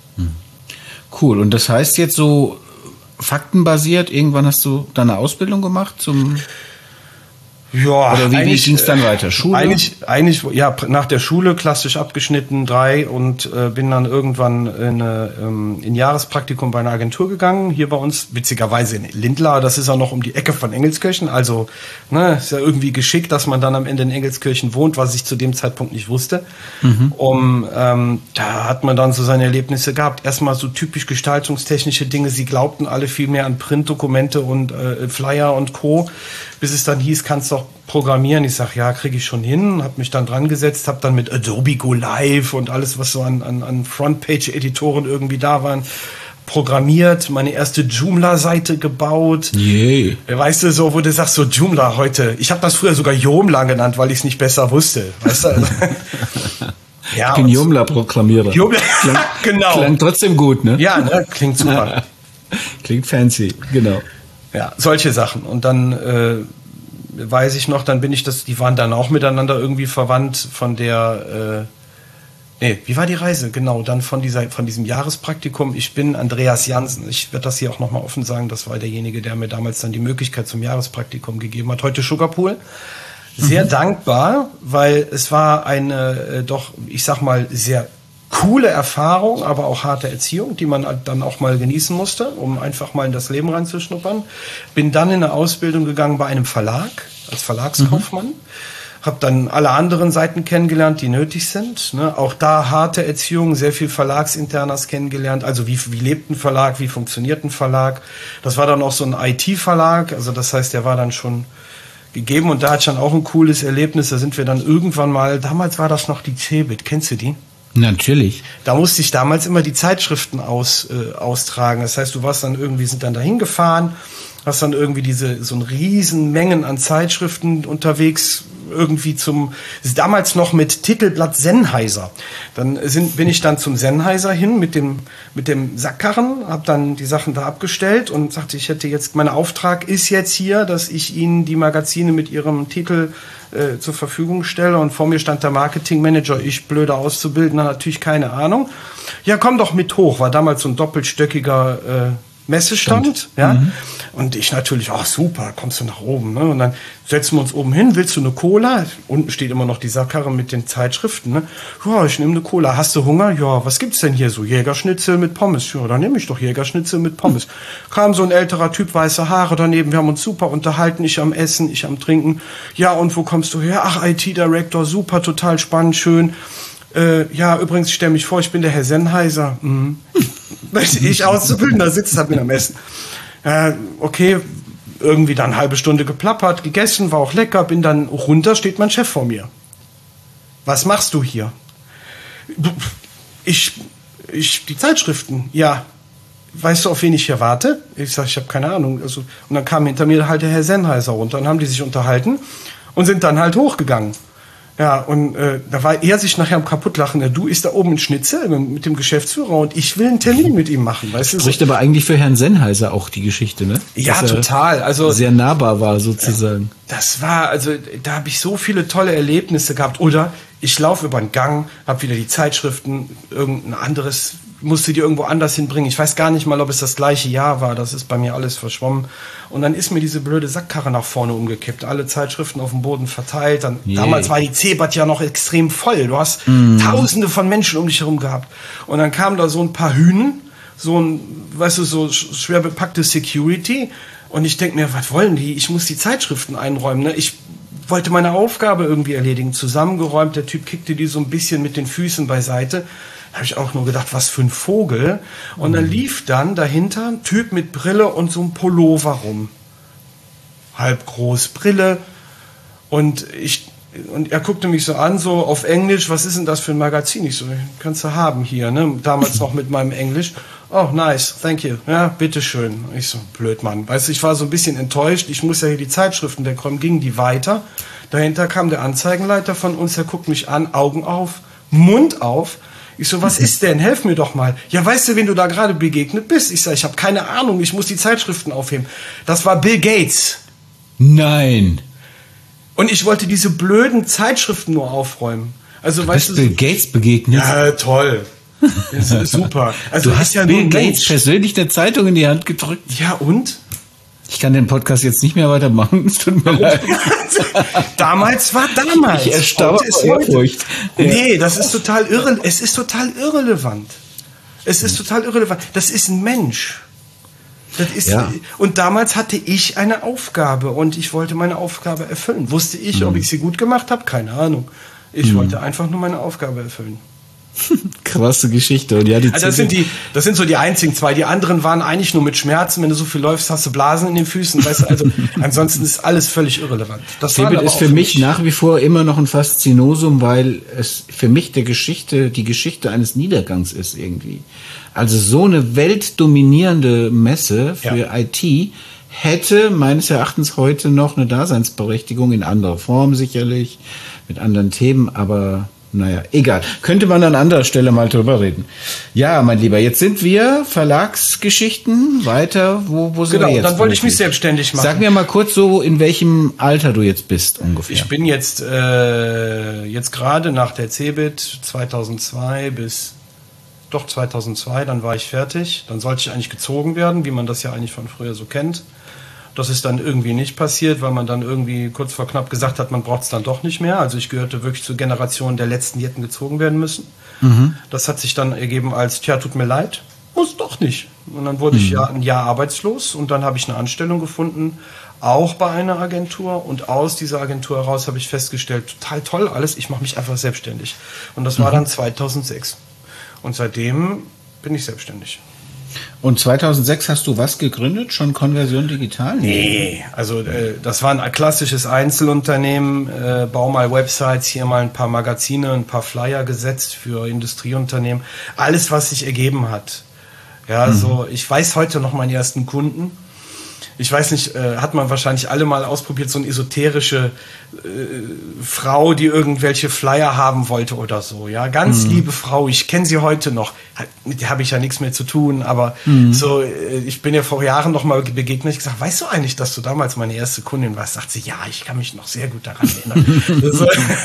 Cool. Und das heißt jetzt so faktenbasiert, irgendwann hast du deine Ausbildung gemacht zum... Ja, oder wie, wie ging es dann weiter? Schule? Eigentlich, eigentlich, ja, nach der Schule klassisch abgeschnitten, drei und äh, bin dann irgendwann in, äh, in Jahrespraktikum bei einer Agentur gegangen. Hier bei uns, witzigerweise in Lindlar, das ist ja noch um die Ecke von Engelskirchen. Also, ne, ist ja irgendwie geschickt, dass man dann am Ende in Engelskirchen wohnt, was ich zu dem Zeitpunkt nicht wusste. Mhm. Um, ähm, da hat man dann so seine Erlebnisse gehabt. Erstmal so typisch gestaltungstechnische Dinge. Sie glaubten alle viel mehr an Printdokumente und äh, Flyer und Co., bis es dann hieß, kannst doch programmieren. Ich sag, ja, kriege ich schon hin. Habe mich dann dran gesetzt, habe dann mit Adobe Go Live und alles, was so an, an, an Frontpage-Editoren irgendwie da waren, programmiert, meine erste Joomla-Seite gebaut. Yeah. Weißt du, so, wo du sagst, so Joomla heute. Ich habe das früher sogar Joomla genannt, weil ich es nicht besser wusste. Weißt du? Ja, ich bin Joomla-Programmierer. Joomla, genau. Klang trotzdem gut, ne? Ja, ne? Klingt super. Klingt fancy, genau. Ja, solche Sachen. Und dann äh, weiß ich noch, dann bin ich das, die waren dann auch miteinander irgendwie verwandt von der, äh, nee, wie war die Reise? Genau, dann von dieser, von diesem Jahrespraktikum. Ich bin Andreas Jansen. Ich werde das hier auch nochmal offen sagen. Das war derjenige, der mir damals dann die Möglichkeit zum Jahrespraktikum gegeben hat. Heute Sugarpool. Sehr mhm. dankbar, weil es war eine, äh, doch, ich sag mal, sehr coole Erfahrung, aber auch harte Erziehung, die man dann auch mal genießen musste, um einfach mal in das Leben reinzuschnuppern. Bin dann in eine Ausbildung gegangen bei einem Verlag, als Verlagskaufmann. Mhm. Habe dann alle anderen Seiten kennengelernt, die nötig sind. Ne? Auch da harte Erziehung, sehr viel Verlagsinternas kennengelernt. Also wie, wie lebt ein Verlag, wie funktioniert ein Verlag. Das war dann auch so ein I T-Verlag, also das heißt, der war dann schon gegeben und da hatte ich dann auch ein cooles Erlebnis. Da sind wir dann irgendwann mal, damals war das noch die Cebit, kennst du die? Natürlich. Da musste ich damals immer die Zeitschriften aus, äh, austragen. Das heißt, du warst dann irgendwie, sind dann dahin gefahren, hast dann irgendwie diese, so ein riesen Mengen an Zeitschriften unterwegs, irgendwie zum, damals noch mit Titelblatt Sennheiser. Dann sind, bin ich dann zum Sennheiser hin mit dem, mit dem Sackkarren, habe dann die Sachen da abgestellt und sagte, ich hätte jetzt, mein Auftrag ist jetzt hier, dass ich Ihnen die Magazine mit Ihrem Titel äh, zur Verfügung stelle. Und vor mir stand der Marketingmanager, ich blöder Auszubildender, natürlich keine Ahnung. Ja, komm doch mit hoch, war damals so ein doppelstöckiger äh, Messestand, Stand. ja. Mhm. Und ich natürlich, ach super, kommst du nach oben, ne? Und dann setzen wir uns oben hin, willst du eine Cola? Unten steht immer noch die Sackkarre mit den Zeitschriften, ne? Ja, ich nehme eine Cola. Hast du Hunger? Ja, was gibt's denn hier so? Jägerschnitzel mit Pommes. Ja, dann nehme ich doch Jägerschnitzel mit Pommes. Mhm. Kam so ein älterer Typ, weiße Haare daneben, wir haben uns super unterhalten, ich am Essen, ich am Trinken. Ja, und wo kommst du her? Ach, I T-Director, super, total spannend, schön. Äh, ja, übrigens, ich stelle mich vor, ich bin der Herr Sennheiser. Mhm. Ich Auszubildender sitzt da mit am Essen. Äh, okay, irgendwie dann eine halbe Stunde geplappert, gegessen, war auch lecker, bin dann runter, steht mein Chef vor mir. Was machst du hier? Ich, ich, die Zeitschriften, ja. Weißt du, auf wen ich hier warte? Ich sage, ich habe keine Ahnung. Also, und dann kam hinter mir halt der Herr Sennheiser runter und haben die sich unterhalten und sind dann halt hochgegangen. Ja, und äh, da war er sich nachher am Kaputtlachen. Ja, du ist da oben ein Schnitzel mit dem Geschäftsführer und ich will einen Termin mit ihm machen. Weißt du? Spricht aber eigentlich für Herrn Sennheiser auch die Geschichte, ne? Ja, total. Also sehr nahbar war sozusagen. Das war, also da habe ich so viele tolle Erlebnisse gehabt. Oder ich laufe über den Gang, habe wieder die Zeitschriften, irgendein anderes, musste die irgendwo anders hinbringen. Ich weiß gar nicht mal, ob es das gleiche Jahr war. Das ist bei mir alles verschwommen. Und dann ist mir diese blöde Sackkarre nach vorne umgekippt. Alle Zeitschriften auf dem Boden verteilt. Dann, yeah. Damals war die Cebit ja noch extrem voll. Du hast mm. Tausende von Menschen um dich herum gehabt. Und dann kamen da so ein paar Hünen, so ein, weißt du, so schwer bepackte Security. Und ich denke mir, was wollen die? Ich muss die Zeitschriften einräumen. Ne? Ich wollte meine Aufgabe irgendwie erledigen. Zusammengeräumt. Der Typ kickte die so ein bisschen mit den Füßen beiseite. Da habe ich auch nur gedacht, was für ein Vogel. Und dann lief dann dahinter ein Typ mit Brille und so ein Pullover rum. Halb groß Brille. Und ich, und er guckte mich so an, so auf Englisch, was ist denn das für ein Magazin? Ich so, kannst du haben hier, ne? Damals noch mit meinem Englisch. Oh, nice, thank you. Ja, bitteschön. Ich so, blöd, Mann. Weißt du, ich war so ein bisschen enttäuscht. Ich muss ja hier die Zeitschriften wegräumen. Gingen die weiter. Dahinter kam der Anzeigenleiter von uns, der guckt mich an, Augen auf, Mund auf. Ich so, was ist denn? Helf mir doch mal. Ja, weißt du, wen du da gerade begegnet bist? Ich sag, ich habe keine Ahnung, ich muss die Zeitschriften aufheben. Das war Bill Gates. Nein. Und ich wollte diese blöden Zeitschriften nur aufräumen. Also, du weißt bist du, Bill Gates begegnet? Ja, toll. Das ist super. Also, du hast ja Bill Gates persönlich der Zeitung in die Hand gedrückt. Ja, und? Ich kann den Podcast jetzt nicht mehr weitermachen. Es tut mir leid. Damals war damals. Ich erstarre vor Ehrfurcht. Nee, das ist total irre. Es ist total irrelevant. Es ist total irrelevant. Das ist ein Mensch. Das ist, ja. Und damals hatte ich eine Aufgabe und ich wollte meine Aufgabe erfüllen. Wusste ich, mhm. ob ich sie gut gemacht habe? Keine Ahnung. Ich mhm. wollte einfach nur meine Aufgabe erfüllen. Krasse Geschichte. Und ja, die also das sind die, das sind so die einzigen zwei. Die anderen waren eigentlich nur mit Schmerzen. Wenn du so viel läufst, hast du Blasen in den Füßen. Weißt du, also ansonsten ist alles völlig irrelevant. Das Cebit ist für mich nach wie vor immer noch ein Faszinosum, weil es für mich der Geschichte, die Geschichte eines Niedergangs ist irgendwie. Also so eine weltdominierende Messe für ja. I T hätte meines Erachtens heute noch eine Daseinsberechtigung in anderer Form sicherlich, mit anderen Themen, aber naja, egal. Könnte man an anderer Stelle mal drüber reden. Ja, mein Lieber, jetzt sind wir Verlagsgeschichten weiter. Wo, wo sind genau, wir jetzt? Genau, dann wollte ich mich selbstständig machen. Sag mir mal kurz so, in welchem Alter du jetzt bist ungefähr. Ich bin jetzt, äh, jetzt gerade nach der Cebit zweitausendzwei bis, doch zweitausendzwei, dann war ich fertig. Dann sollte ich eigentlich gezogen werden, wie man das ja eigentlich von früher so kennt. Das ist dann irgendwie nicht passiert, weil man dann irgendwie kurz vor knapp gesagt hat, man braucht es dann doch nicht mehr. Also ich gehörte wirklich zur Generation der Letzten, die hätten gezogen werden müssen. Mhm. Das hat sich dann ergeben als, tja, tut mir leid, muss doch nicht. Und dann wurde mhm. ich ja ein Jahr arbeitslos und dann habe ich eine Anstellung gefunden, auch bei einer Agentur. Und aus dieser Agentur heraus habe ich festgestellt, total toll alles, ich mache mich einfach selbstständig. Und das war mhm. dann zweitausendsechs. Und seitdem bin ich selbstständig. Und zweitausendsechs hast du was gegründet? Schon Konversion Digital? Nee, also äh, das war ein klassisches Einzelunternehmen. Äh, bau mal Websites, hier mal ein paar Magazine, ein paar Flyer gesetzt für Industrieunternehmen. Alles, was sich ergeben hat. Ja, mhm. so ich weiß heute noch meinen ersten Kunden. Ich weiß nicht, äh, hat man wahrscheinlich alle mal ausprobiert, so eine esoterische äh, Frau, die irgendwelche Flyer haben wollte oder so. Ja, ganz mhm. liebe Frau, ich kenne sie heute noch. Mit der habe ich ja nichts mehr zu tun, aber mhm. so, äh, ich bin ja vor Jahren noch mal begegnet. Ich gesagt, weißt du eigentlich, dass du damals meine erste Kundin warst? Sagt sie, ja, ich kann mich noch sehr gut daran erinnern. so,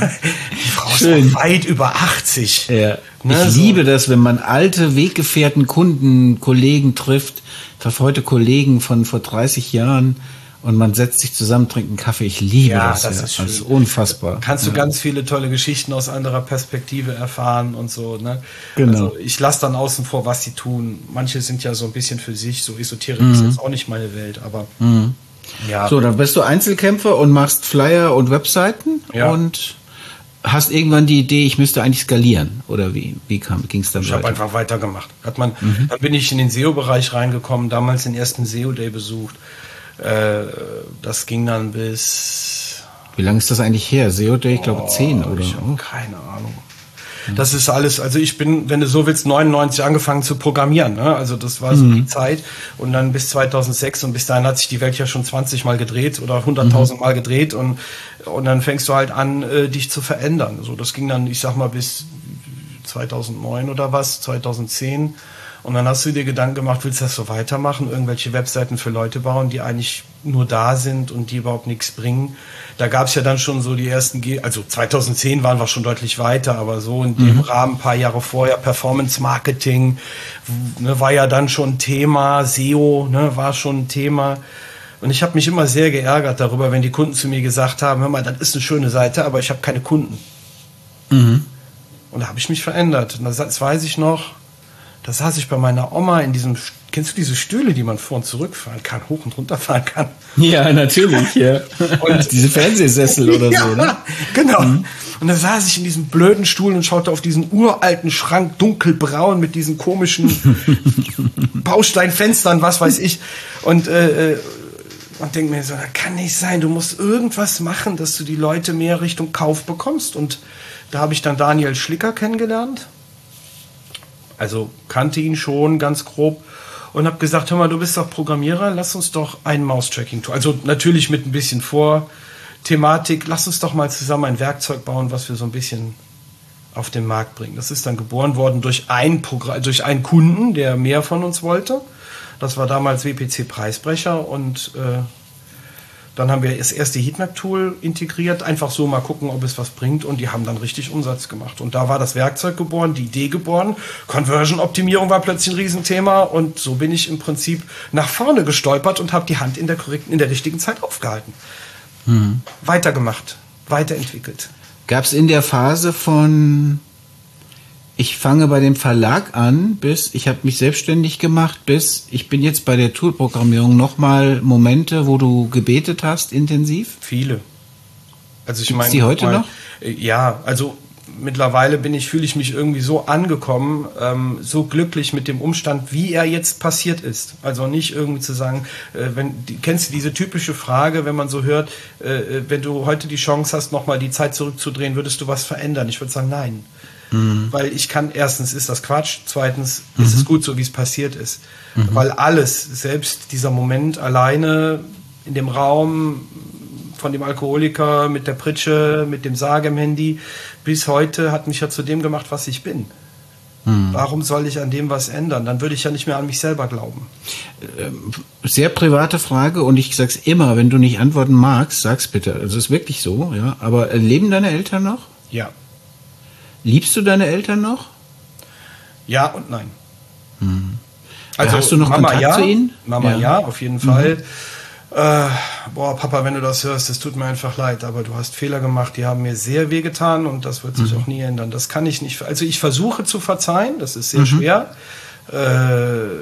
die Frau Schön. Ist auch weit über achtzig. Ja. Ne, ich so. liebe das, wenn man alte Weggefährten, Kunden, Kollegen trifft. Ich treffe heute Kollegen von vor dreißig Jahren und man setzt sich zusammen, trinkt einen Kaffee. Ich liebe ja, das. das ja. ist schön. Das ist unfassbar. Kannst du ja. ganz viele tolle Geschichten aus anderer Perspektive erfahren und so. Ne? Genau. Also ich lasse dann außen vor, was sie tun. Manche sind ja so ein bisschen für sich, so Esoterik mhm. ist jetzt auch nicht meine Welt, aber mhm. ja. So, dann bist du Einzelkämpfer und machst Flyer und Webseiten ja. und hast irgendwann die Idee, ich müsste eigentlich skalieren, oder wie, wie ging es dann ich weiter? Ich habe einfach weitergemacht. Hat man, mhm. Dann bin ich in den S E O-Bereich reingekommen, damals den ersten S E O-Day besucht. Äh, das ging dann bis... Wie lange ist das eigentlich her? S E O-Day, ich glaube oh, zehn, oder? Ich habe keine Ahnung. Das ist alles, also ich bin, wenn du so willst, neunundneunzig angefangen zu programmieren, ne? Also das war so mhm. die Zeit und dann bis zweitausendsechs und bis dahin hat sich die Welt ja schon zwanzig Mal gedreht oder hunderttausend Mal gedreht und, und dann fängst du halt an, äh, dich zu verändern. So, das ging dann, ich sag mal, bis zweitausendneun oder was, zweitausendzehn und dann hast du dir Gedanken gemacht, willst du das so weitermachen, irgendwelche Webseiten für Leute bauen, die eigentlich nur da sind und die überhaupt nichts bringen. Da gab es ja dann schon so die ersten, Ge- also zweitausendzehn waren wir schon deutlich weiter, aber so in dem mhm. Rahmen, ein paar Jahre vorher, Performance Marketing, ne, war ja dann schon Thema, S E O, ne, war schon ein Thema. Und ich habe mich immer sehr geärgert darüber, wenn die Kunden zu mir gesagt haben, hör mal, das ist eine schöne Seite, aber ich habe keine Kunden. Mhm. Und da habe ich mich verändert. Und das, das weiß ich noch, da saß ich bei meiner Oma in diesem, kennst du diese Stühle, die man vor und zurückfahren kann, hoch und runter fahren kann? Ja, natürlich, ja. Und diese Fernsehsessel oder ja, so, ne? Genau. Mhm. Und da saß ich in diesem blöden Stuhl und schaute auf diesen uralten Schrank, dunkelbraun mit diesen komischen Bausteinfenstern, was weiß ich. Und, äh, und denke mir so, das kann nicht sein, du musst irgendwas machen, dass du die Leute mehr Richtung Kauf bekommst. Und da habe ich dann Daniel Schlicker kennengelernt. Also kannte ihn schon ganz grob und habe gesagt, hör mal, du bist doch Programmierer, lass uns doch ein Mouse-Tracking-Tool, also natürlich mit ein bisschen Vorthematik, lass uns doch mal zusammen ein Werkzeug bauen, was wir so ein bisschen auf den Markt bringen. Das ist dann geboren worden durch ein Programm, durch einen Kunden, der mehr von uns wollte. Das war damals W P C Preisbrecher und äh, Dann haben wir das erste Heatmap-Tool integriert, einfach so mal gucken, ob es was bringt, und die haben dann richtig Umsatz gemacht. Und da war das Werkzeug geboren, die Idee geboren, Conversion-Optimierung war plötzlich ein Riesenthema, und so bin ich im Prinzip nach vorne gestolpert und habe die Hand in der korrekten, in der richtigen Zeit aufgehalten. Mhm. Weitergemacht, weiterentwickelt. Gab es in der Phase von ich fange bei dem Verlag an, bis ich habe mich selbstständig gemacht, bis ich bin jetzt bei der Toolprogrammierung nochmal Momente, wo du gebetet hast, intensiv? Viele. Also ich Gibt's meine, die heute mal, noch? Ja, also mittlerweile bin ich, fühle ich mich irgendwie so angekommen, ähm, so glücklich mit dem Umstand, wie er jetzt passiert ist. Also nicht irgendwie zu sagen, äh, wenn die, kennst du diese typische Frage, wenn man so hört, äh, wenn du heute die Chance hast, nochmal die Zeit zurückzudrehen, würdest du was verändern? Ich würde sagen, nein. Mhm. Weil ich kann, erstens ist das Quatsch, zweitens mhm. ist es gut so, wie es passiert ist. Mhm. Weil alles, selbst dieser Moment alleine in dem Raum von dem Alkoholiker mit der Pritsche, mit dem Sarg im Handy, bis heute hat mich ja zu dem gemacht, was ich bin. Mhm. Warum soll ich an dem was ändern? Dann würde ich ja nicht mehr an mich selber glauben. Sehr private Frage, und ich sag's immer, wenn du nicht antworten magst, sag's bitte. Also es ist wirklich so, ja. Aber leben deine Eltern noch? Ja. Liebst du deine Eltern noch? Ja und nein. Hm. Also hast du noch Mama, Kontakt ja, zu ihnen? Mama ja, ja auf jeden Fall. Mhm. Äh, boah, Papa, wenn du das hörst, es tut mir einfach leid, aber du hast Fehler gemacht, die haben mir sehr wehgetan, und das wird sich mhm. auch nie ändern. Das kann ich nicht. Also ich versuche zu verzeihen, das ist sehr mhm. schwer. Äh,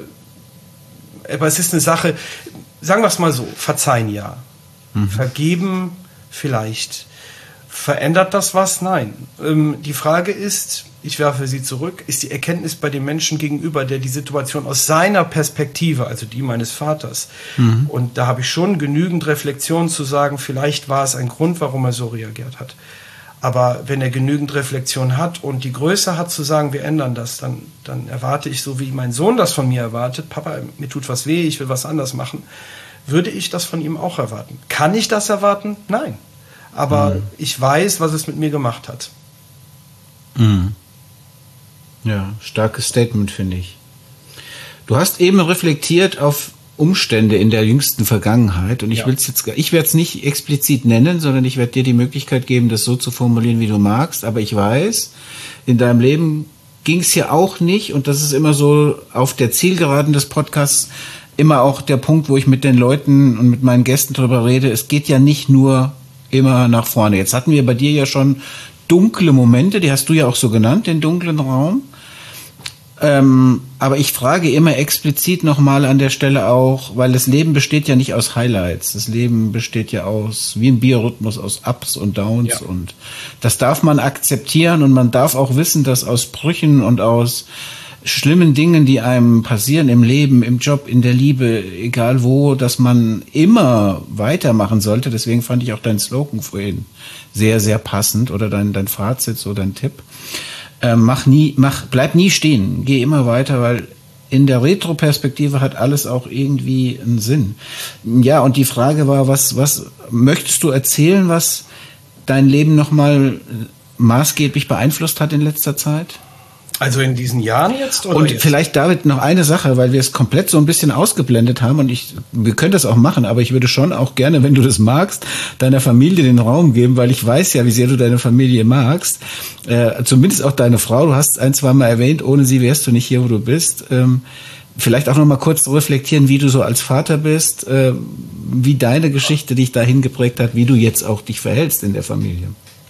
aber es ist eine Sache, sagen wir es mal so, verzeihen ja. Mhm. Vergeben vielleicht. Verändert das was? Nein. Ähm, die Frage ist, ich werfe sie zurück, ist die Erkenntnis bei dem Menschen gegenüber, der die Situation aus seiner Perspektive, also die meines Vaters, mhm. und da habe ich schon genügend Reflexion zu sagen, vielleicht war es ein Grund, warum er so reagiert hat. Aber wenn er genügend Reflexion hat und die Größe hat zu sagen, wir ändern das, dann, dann erwarte ich, so wie mein Sohn das von mir erwartet, Papa, mir tut was weh, ich will was anders machen, würde ich das von ihm auch erwarten. Kann ich das erwarten? Nein. Aber mhm. ich weiß, was es mit mir gemacht hat. Mhm. Ja, starkes Statement, finde ich. Du hast eben reflektiert auf Umstände in der jüngsten Vergangenheit, und ich ja. will's jetzt, ich werde es nicht explizit nennen, sondern ich werde dir die Möglichkeit geben, das so zu formulieren, wie du magst. Aber ich weiß, in deinem Leben ging es ja auch nicht, und das ist immer so auf der Zielgeraden des Podcasts immer auch der Punkt, wo ich mit den Leuten und mit meinen Gästen drüber rede. Es geht ja nicht nur immer nach vorne. Jetzt hatten wir bei dir ja schon dunkle Momente, die hast du ja auch so genannt, den dunklen Raum. Ähm, aber ich frage immer explizit nochmal an der Stelle auch, weil das Leben besteht ja nicht aus Highlights. Das Leben besteht ja aus, wie ein Biorhythmus, aus Ups und Downs. Ja. Und das darf man akzeptieren, und man darf auch wissen, dass aus Brüchen und aus schlimmen Dingen, die einem passieren im Leben, im Job, in der Liebe, egal wo, dass man immer weitermachen sollte. Deswegen fand ich auch deinen Slogan vorhin sehr, sehr passend, oder dein, dein Fazit, so dein Tipp. Ähm, mach nie, mach, bleib nie stehen, geh immer weiter, weil in der Retroperspektive hat alles auch irgendwie einen Sinn. Ja, und die Frage war, was, was möchtest du erzählen, was dein Leben nochmal maßgeblich beeinflusst hat in letzter Zeit? Also in diesen Jahren jetzt? Oder und jetzt? Vielleicht, David, noch eine Sache, weil wir es komplett so ein bisschen ausgeblendet haben, und ich, wir können das auch machen, aber ich würde schon auch gerne, wenn du das magst, deiner Familie den Raum geben, weil ich weiß ja, wie sehr du deine Familie magst, äh, zumindest auch deine Frau. Du hast ein, zwei Mal erwähnt, ohne sie wärst du nicht hier, wo du bist. Ähm, vielleicht auch noch mal kurz reflektieren, wie du so als Vater bist, äh, wie deine Geschichte dich dahin geprägt hat, wie du jetzt auch dich verhältst in der Familie.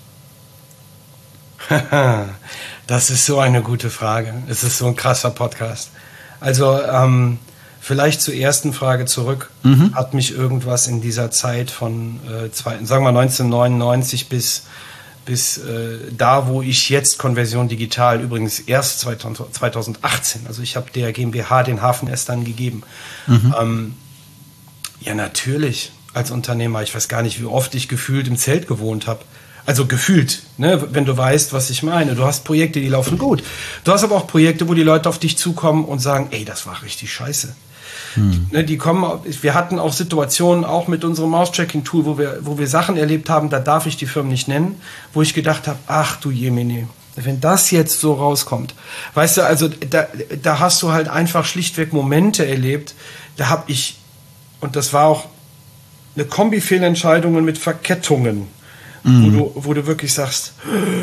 Das ist so eine gute Frage. Es ist so ein krasser Podcast. Also ähm, vielleicht zur ersten Frage zurück. Mhm. Hat mich irgendwas in dieser Zeit von, äh, zwei, sagen wir neunzehnhundertneunundneunzig bis, bis äh, da, wo ich jetzt Konversion Digital, übrigens erst zweitausendachtzehn, also ich habe der GmbH den Hafen erst dann gegeben. Mhm. Ähm, ja, natürlich, als Unternehmer. Ich weiß gar nicht, wie oft ich gefühlt im Zelt gewohnt habe. Also gefühlt, ne, wenn du weißt, was ich meine. Du hast Projekte, die laufen gut. Du hast aber auch Projekte, wo die Leute auf dich zukommen und sagen, ey, das war richtig scheiße. Hm. Ne, die kommen, wir hatten auch Situationen, auch mit unserem Mouse-Tracking-Tool, wo wir, wo wir Sachen erlebt haben, da darf ich die Firmen nicht nennen, wo ich gedacht habe, ach du Jemine, wenn das jetzt so rauskommt. Weißt du, also da, da hast du halt einfach schlichtweg Momente erlebt, da habe ich, und das war auch eine Kombi-Fehlentscheidungen mit Verkettungen, mhm. wo du, wo du wirklich sagst,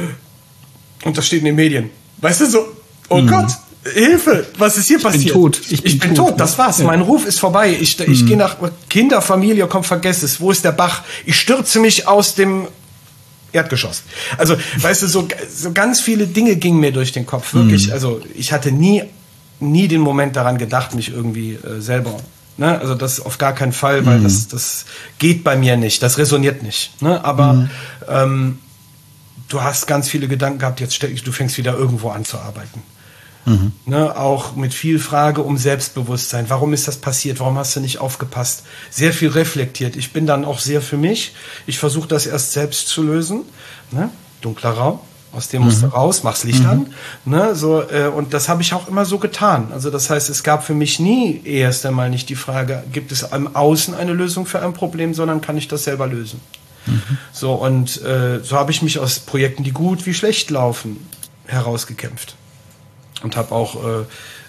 und das steht in den Medien, weißt du, so, oh mhm. Gott, Hilfe, was ist hier passiert? Ich bin tot. Ich bin, ich bin tot. tot, das war's. Ja. Mein Ruf ist vorbei. Ich, ich mhm. gehe nach Kinder, Familie, komm, vergess es. Wo ist der Bach? Ich stürze mich aus dem Erdgeschoss. Also, weißt du, so, so ganz viele Dinge gingen mir durch den Kopf. Wirklich. Mhm. Also, ich hatte nie, nie den Moment daran gedacht, mich irgendwie äh, selber. Ne? Also, das auf gar keinen Fall, weil mhm. das, das geht bei mir nicht. Das resoniert nicht. Ne? Aber mhm. ähm, du hast ganz viele Gedanken gehabt. Jetzt stell, du fängst wieder irgendwo an zu arbeiten. Mhm. Ne, auch mit viel Frage um Selbstbewusstsein. Warum ist das passiert? Warum hast du nicht aufgepasst? Sehr viel reflektiert. Ich bin dann auch sehr für mich. Ich versuche das erst selbst zu lösen. Ne? Dunkler Raum, aus dem mhm. musst du raus, mach's Licht mhm. an. Ne? So, äh, und das habe ich auch immer so getan. Also das heißt, es gab für mich nie erst einmal nicht die Frage, gibt es im Außen eine Lösung für ein Problem, sondern kann ich das selber lösen? Mhm. So, und äh, so habe ich mich aus Projekten, die gut wie schlecht laufen, herausgekämpft. Und habe auch, äh,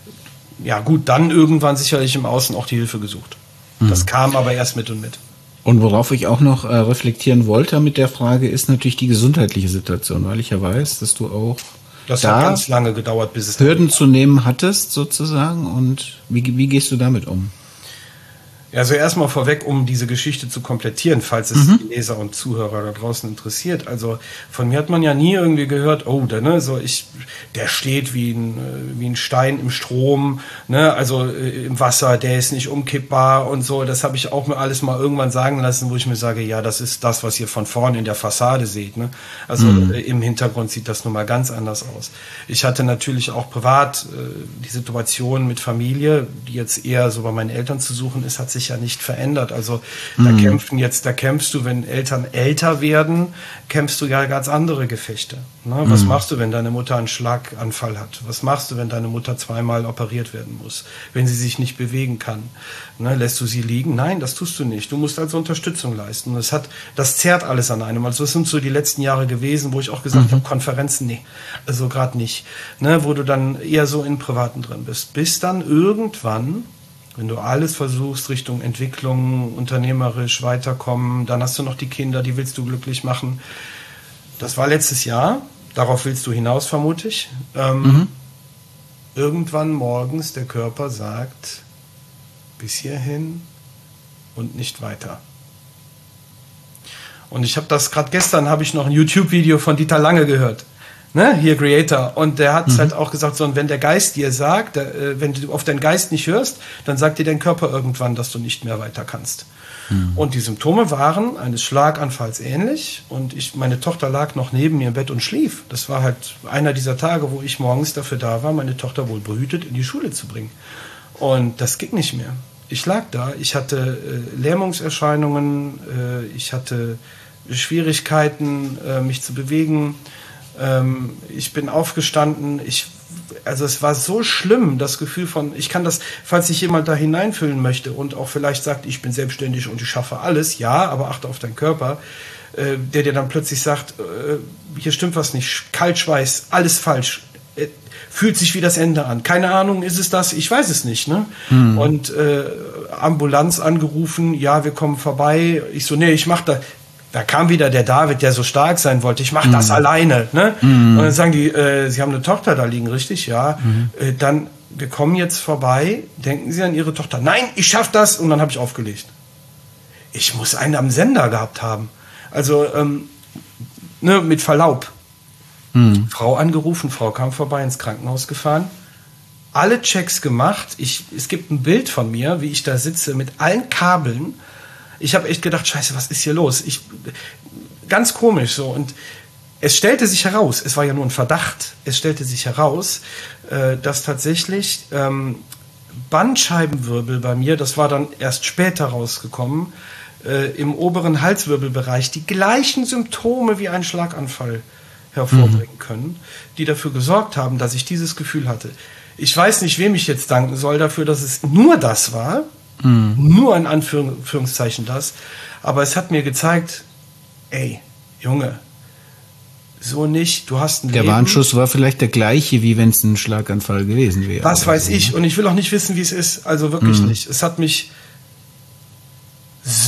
ja gut, dann irgendwann sicherlich im Außen auch die Hilfe gesucht. Mhm. Das kam aber erst mit und mit. Und worauf ich auch noch äh, reflektieren wollte mit der Frage, ist natürlich die gesundheitliche Situation, weil ich ja weiß, dass du auch das da hat ganz lange gedauert, bis es Hürden zu nehmen hattest sozusagen. Und wie, wie gehst du damit um? Also erstmal vorweg, um diese Geschichte zu komplettieren, falls es mhm. die Leser und Zuhörer da draußen interessiert. Also von mir hat man ja nie irgendwie gehört, oh, der, ne, so ich, der steht wie ein, wie ein Stein im Strom, ne, also äh, im Wasser, der ist nicht umkippbar und so. Das habe ich auch mir alles mal irgendwann sagen lassen, wo ich mir sage, ja, das ist das, was ihr von vorne in der Fassade seht. Ne? Also mhm. äh, im Hintergrund sieht das nun mal ganz anders aus. Ich hatte natürlich auch privat äh, die Situation mit Familie, die jetzt eher so bei meinen Eltern zu suchen ist, hat sich ja nicht verändert. Also da mhm. kämpfen jetzt, da kämpfst du, wenn Eltern älter werden, kämpfst du ja ganz andere Gefechte. Ne? Mhm. Was machst du, wenn deine Mutter einen Schlaganfall hat? Was machst du, wenn deine Mutter zweimal operiert werden muss? Wenn sie sich nicht bewegen kann? Ne? Lässt du sie liegen? Nein, das tust du nicht. Du musst also Unterstützung leisten. Und das hat, das zerrt alles an einem. Also das sind so die letzten Jahre gewesen, wo ich auch gesagt mhm. habe, Konferenzen, nee, also gerade nicht. Ne? Wo du dann eher so in Privaten drin bist. Bis dann irgendwann, wenn du alles versuchst, Richtung Entwicklung, unternehmerisch weiterkommen, dann hast du noch die Kinder, die willst du glücklich machen. Das war letztes Jahr, darauf willst du hinaus, vermute ich. Ähm, mhm. Irgendwann morgens der Körper sagt, bis hierhin und nicht weiter. Und ich habe das gerade gestern, habe ich noch ein YouTube-Video von Dieter Lange gehört. Ne, hier Creator. Und der hat mhm. halt auch gesagt, so, und wenn der Geist dir sagt, der, äh, wenn du auf deinen Geist nicht hörst, dann sagt dir dein Körper irgendwann, dass du nicht mehr weiter kannst. Mhm. Und die Symptome waren eines Schlaganfalls ähnlich. Und ich, meine Tochter lag noch neben mir im Bett und schlief. Das war halt einer dieser Tage, wo ich morgens dafür da war, meine Tochter wohl behütet in die Schule zu bringen. Und das ging nicht mehr. Ich lag da, ich hatte äh, Lähmungserscheinungen, äh, ich hatte Schwierigkeiten, äh, mich zu bewegen. Ähm, ich bin aufgestanden, ich, also es war so schlimm, das Gefühl von, ich kann das, falls sich jemand da hineinfühlen möchte und auch vielleicht sagt, ich bin selbstständig und ich schaffe alles, ja, aber achte auf deinen Körper, äh, der dir dann plötzlich sagt, äh, hier stimmt was nicht, Kaltschweiß, alles falsch, äh, fühlt sich wie das Ende an, keine Ahnung, ist es das, ich weiß es nicht, ne? Hm. Und äh, Ambulanz angerufen, ja, wir kommen vorbei, ich so, nee, ich mach da. Da kam wieder der David, der so stark sein wollte. Ich mache mm. das alleine. Ne? Mm. Und dann sagen die, äh, Sie haben eine Tochter da liegen, richtig? Ja. Mm. Äh, dann, wir kommen jetzt vorbei. Denken Sie an Ihre Tochter. Nein, ich schaff das. Und dann habe ich aufgelegt. Ich muss einen am Sender gehabt haben. Also, ähm, ne, mit Verlaub. Mm. Frau angerufen, Frau kam vorbei, ins Krankenhaus gefahren. Alle Checks gemacht. Ich, es gibt ein Bild von mir, wie ich da sitze mit allen Kabeln. Ich habe echt gedacht, scheiße, was ist hier los? Ich, ganz komisch so. Und es stellte sich heraus, es war ja nur ein Verdacht, es stellte sich heraus, äh, dass tatsächlich ähm, Bandscheibenwirbel bei mir, das war dann erst später rausgekommen, äh, im oberen Halswirbelbereich die gleichen Symptome wie ein Schlaganfall hervorbringen können, die dafür gesorgt haben, dass ich dieses Gefühl hatte. Ich weiß nicht, wem ich jetzt danken soll dafür, dass es nur das war, Mhm. nur in Anführungszeichen das, aber es hat mir gezeigt, ey, Junge, so nicht, du hast ein Der Leben. Warnschuss war vielleicht der gleiche, wie wenn es ein Schlaganfall gewesen wäre. Das weiß so, ich, ne? Und ich will auch nicht wissen, wie es ist, also wirklich mhm. nicht. Es hat mich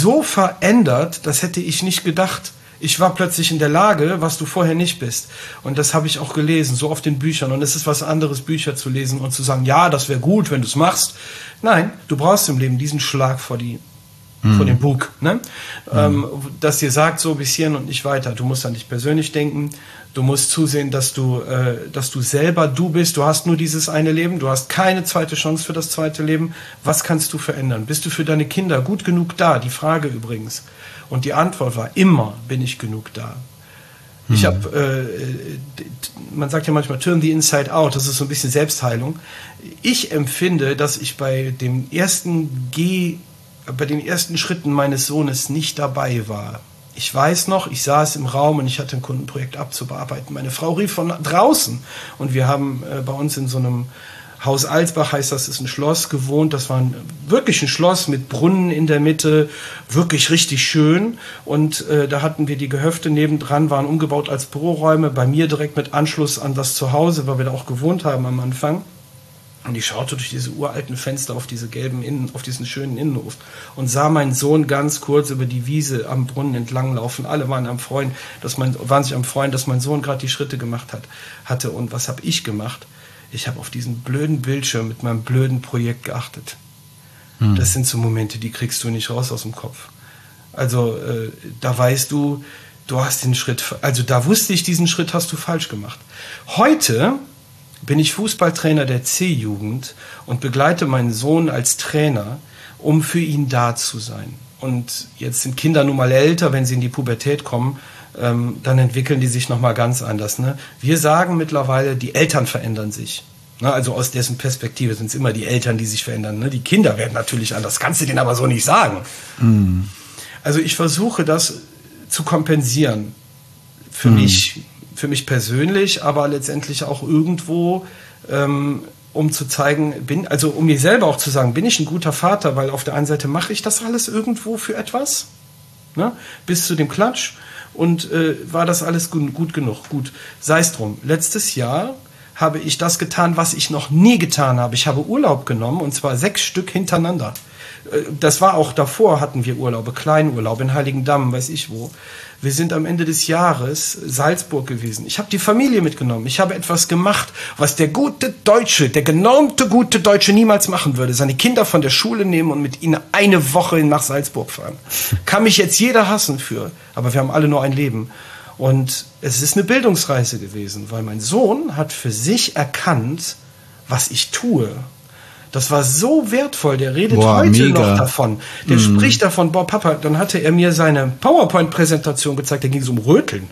so verändert, das hätte ich nicht gedacht. Ich war plötzlich in der Lage, was du vorher nicht bist. Und das habe ich auch gelesen, so oft in Büchern. Und es ist was anderes, Bücher zu lesen und zu sagen, ja, das wäre gut, wenn du es machst. Nein, du brauchst im Leben diesen Schlag vor die mhm. vor den Bug, ne? Mhm. Ähm, das dir sagt, so bis hierhin und nicht weiter. Du musst an dich persönlich denken. Du musst zusehen, dass du, äh, dass du selber du bist. Du hast nur dieses eine Leben. Du hast keine zweite Chance für das zweite Leben. Was kannst du verändern? Bist du für deine Kinder gut genug da? Die Frage übrigens. Und die Antwort war immer, bin ich genug da. Hm. Ich habe, äh, man sagt ja manchmal, turn the inside out. Das ist so ein bisschen Selbstheilung. Ich empfinde, dass ich bei dem ersten Geh, bei den ersten Schritten meines Sohnes nicht dabei war. Ich weiß noch, ich saß im Raum und ich hatte ein Kundenprojekt abzubearbeiten. Meine Frau rief von draußen und wir haben äh, bei uns in so einem Haus Alsbach, heißt das, ist ein Schloss, gewohnt. Das war ein, wirklich ein Schloss mit Brunnen in der Mitte, wirklich richtig schön. Und äh, da hatten wir die Gehöfte nebendran, waren umgebaut als Büroräume, bei mir direkt mit Anschluss an das Zuhause, weil wir da auch gewohnt haben am Anfang. Und ich schaute durch diese uralten Fenster auf diese gelben Innen, auf diesen schönen Innenhof und sah meinen Sohn ganz kurz über die Wiese am Brunnen entlang laufen. Alle waren am Freuen, dass mein, waren sich am Freuen, dass mein Sohn gerade die Schritte gemacht hat, hatte. Und was habe ich gemacht? Ich habe auf diesen blöden Bildschirm mit meinem blöden Projekt geachtet. Hm. Das sind so Momente, die kriegst du nicht raus aus dem Kopf. Also äh, da weißt du, du hast den Schritt, also da wusste ich, diesen Schritt hast du falsch gemacht. Heute bin ich Fußballtrainer der C-Jugend und begleite meinen Sohn als Trainer, um für ihn da zu sein. Und jetzt sind Kinder nun mal älter, wenn sie in die Pubertät kommen, ähm, dann entwickeln die sich nochmal ganz anders. Ne? Wir sagen mittlerweile, die Eltern verändern sich. Ne? Also aus dessen Perspektive sind es immer die Eltern, die sich verändern. Ne? Die Kinder werden natürlich anders. Kannst du denen aber so nicht sagen. Mhm. Also ich versuche das zu kompensieren. Für mhm. mich für mich persönlich, aber letztendlich auch irgendwo, ähm, um zu zeigen, bin, also um mir selber auch zu sagen, bin ich ein guter Vater, weil auf der einen Seite mache ich das alles irgendwo für etwas, ne? Bis zu dem Klatsch und äh, war das alles gut, gut genug. Gut, sei es drum. Letztes Jahr habe ich das getan, was ich noch nie getan habe. Ich habe Urlaub genommen und zwar sechs Stück hintereinander. Das war auch davor, hatten wir Urlaube, Kleinurlaub in Heiligendamm, weiß ich wo. Wir sind am Ende des Jahres Salzburg gewesen. Ich habe die Familie mitgenommen. Ich habe etwas gemacht, was der gute Deutsche, der genormte gute Deutsche niemals machen würde. Seine Kinder von der Schule nehmen und mit ihnen eine Woche nach Salzburg fahren. Kann mich jetzt jeder hassen für, aber wir haben alle nur ein Leben. Und es ist eine Bildungsreise gewesen, weil mein Sohn hat für sich erkannt, was ich tue. Das war so wertvoll, der redet boah, heute mega. noch davon. Der mm. spricht davon, boah Papa, dann hatte er mir seine PowerPoint-Präsentation gezeigt, da ging es um Röteln.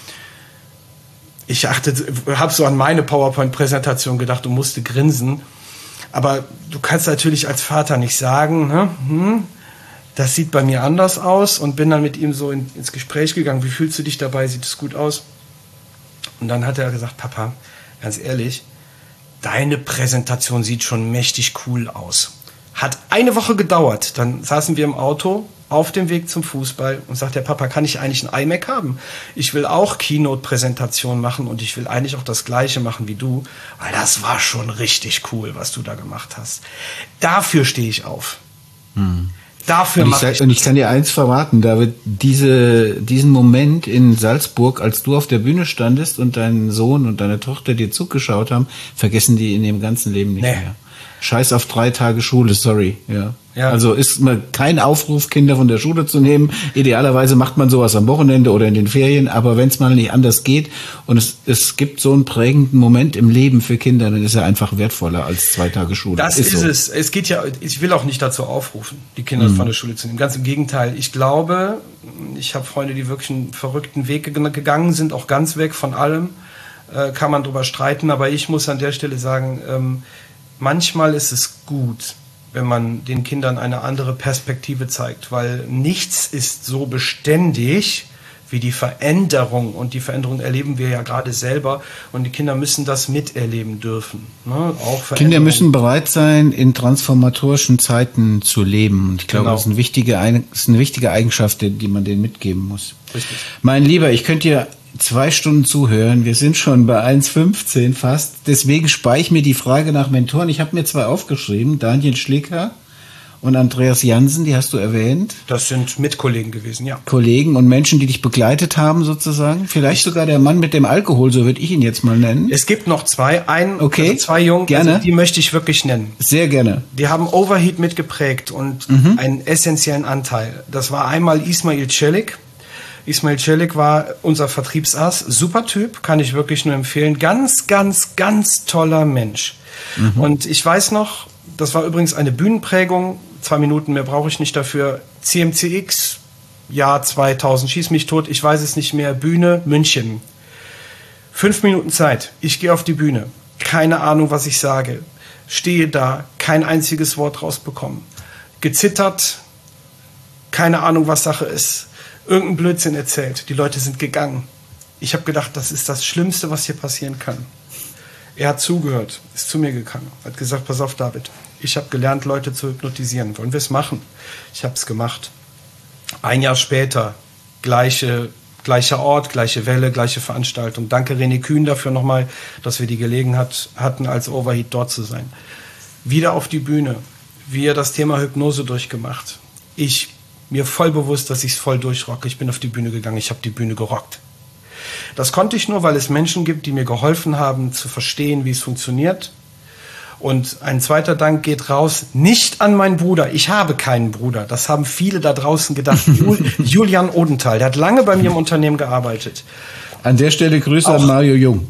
Ich achte, habe so an meine PowerPoint-Präsentation gedacht und musste grinsen. Aber du kannst natürlich als Vater nicht sagen, ne? hm, das sieht bei mir anders aus und bin dann mit ihm so in, ins Gespräch gegangen, wie fühlst du dich dabei, sieht es gut aus? Und dann hat er gesagt, Papa, ganz ehrlich, deine Präsentation sieht schon mächtig cool aus. Hat eine Woche gedauert. Dann saßen wir im Auto auf dem Weg zum Fußball und sagt der Papa, kann ich eigentlich ein iMac haben? Ich will auch Keynote-Präsentation machen und ich will eigentlich auch das Gleiche machen wie du, weil das war schon richtig cool, was du da gemacht hast. Dafür stehe ich auf. Hm. Dafür und ich, sag, und ich kann dir eins verraten, David, diese, diesen Moment in Salzburg, als du auf der Bühne standest und dein Sohn und deine Tochter dir zugeschaut haben, vergessen die in ihrem ganzen Leben nicht nee. mehr. Scheiß auf drei Tage Schule, sorry. Ja. Ja. Also ist mal kein Aufruf, Kinder von der Schule zu nehmen. Idealerweise macht man sowas am Wochenende oder in den Ferien, aber wenn es mal nicht anders geht und es, es gibt so einen prägenden Moment im Leben für Kinder, dann ist er einfach wertvoller als zwei Tage Schule. Das ist, ist so. es. Es geht ja, ich will auch nicht dazu aufrufen, die Kinder mhm. von der Schule zu nehmen. Ganz im Gegenteil. Ich glaube, ich habe Freunde, die wirklich einen verrückten Weg gegangen sind, auch ganz weg von allem. Äh, kann man drüber streiten, aber ich muss an der Stelle sagen, ähm, manchmal ist es gut, wenn man den Kindern eine andere Perspektive zeigt, weil nichts ist so beständig wie die Veränderung und die Veränderung erleben wir ja gerade selber und die Kinder müssen das miterleben dürfen. Ne? Auch Kinder müssen bereit sein, in transformatorischen Zeiten zu leben und ich glaube, genau. das ist eine wichtige, das ist eine wichtige Eigenschaft, die man denen mitgeben muss. Richtig. Mein Lieber, ich könnte dir zwei Stunden zuhören. Wir sind schon bei eins fünfzehn fast. Deswegen spare ich mir die Frage nach Mentoren. Ich habe mir zwei aufgeschrieben. Daniel Schlicker und Andreas Jansen, die hast du erwähnt. Das sind Mitkollegen gewesen, ja. Kollegen und Menschen, die dich begleitet haben sozusagen. Vielleicht sogar der Mann mit dem Alkohol, so würde ich ihn jetzt mal nennen. Es gibt noch zwei, ein, okay. also zwei Jungen, gerne. Also die möchte ich wirklich nennen. Sehr gerne. Die haben Overheat mitgeprägt und mhm. einen essentiellen Anteil. Das war einmal Ismail Celik. Ismail Celik war unser Vertriebsass. Super Typ, kann ich wirklich nur empfehlen. Ganz, ganz, ganz toller Mensch. Mhm. Und ich weiß noch, das war übrigens eine Bühnenprägung. Zwei Minuten mehr brauche ich nicht dafür. C M C X, Jahr zweitausend, schieß mich tot, ich weiß es nicht mehr. Bühne, München. Fünf Minuten Zeit. Ich gehe auf die Bühne. Keine Ahnung, was ich sage. Stehe da, kein einziges Wort rausbekommen. Gezittert, keine Ahnung, was Sache ist. Irgendein Blödsinn erzählt. Die Leute sind gegangen. Ich habe gedacht, das ist das Schlimmste, was hier passieren kann. Er hat zugehört, ist zu mir gegangen, hat gesagt, pass auf, David, ich habe gelernt, Leute zu hypnotisieren. Wollen wir es machen? Ich habe es gemacht. Ein Jahr später, gleiche, gleicher Ort, gleiche Welle, gleiche Veranstaltung. Danke René Kühn dafür nochmal, dass wir die Gelegenheit hatten, als Overheat dort zu sein. Wieder auf die Bühne, wir das Thema Hypnose durchgemacht. Ich mir voll bewusst, dass ich es voll durchrocke. Ich bin auf die Bühne gegangen, ich habe die Bühne gerockt. Das konnte ich nur, weil es Menschen gibt, die mir geholfen haben, zu verstehen, wie es funktioniert. Und ein zweiter Dank geht raus, nicht an meinen Bruder. Ich habe keinen Bruder. Das haben viele da draußen gedacht. Jul- Julian Odenthal, der hat lange bei mir im Unternehmen gearbeitet. An der Stelle Grüße auch an Mario Jung.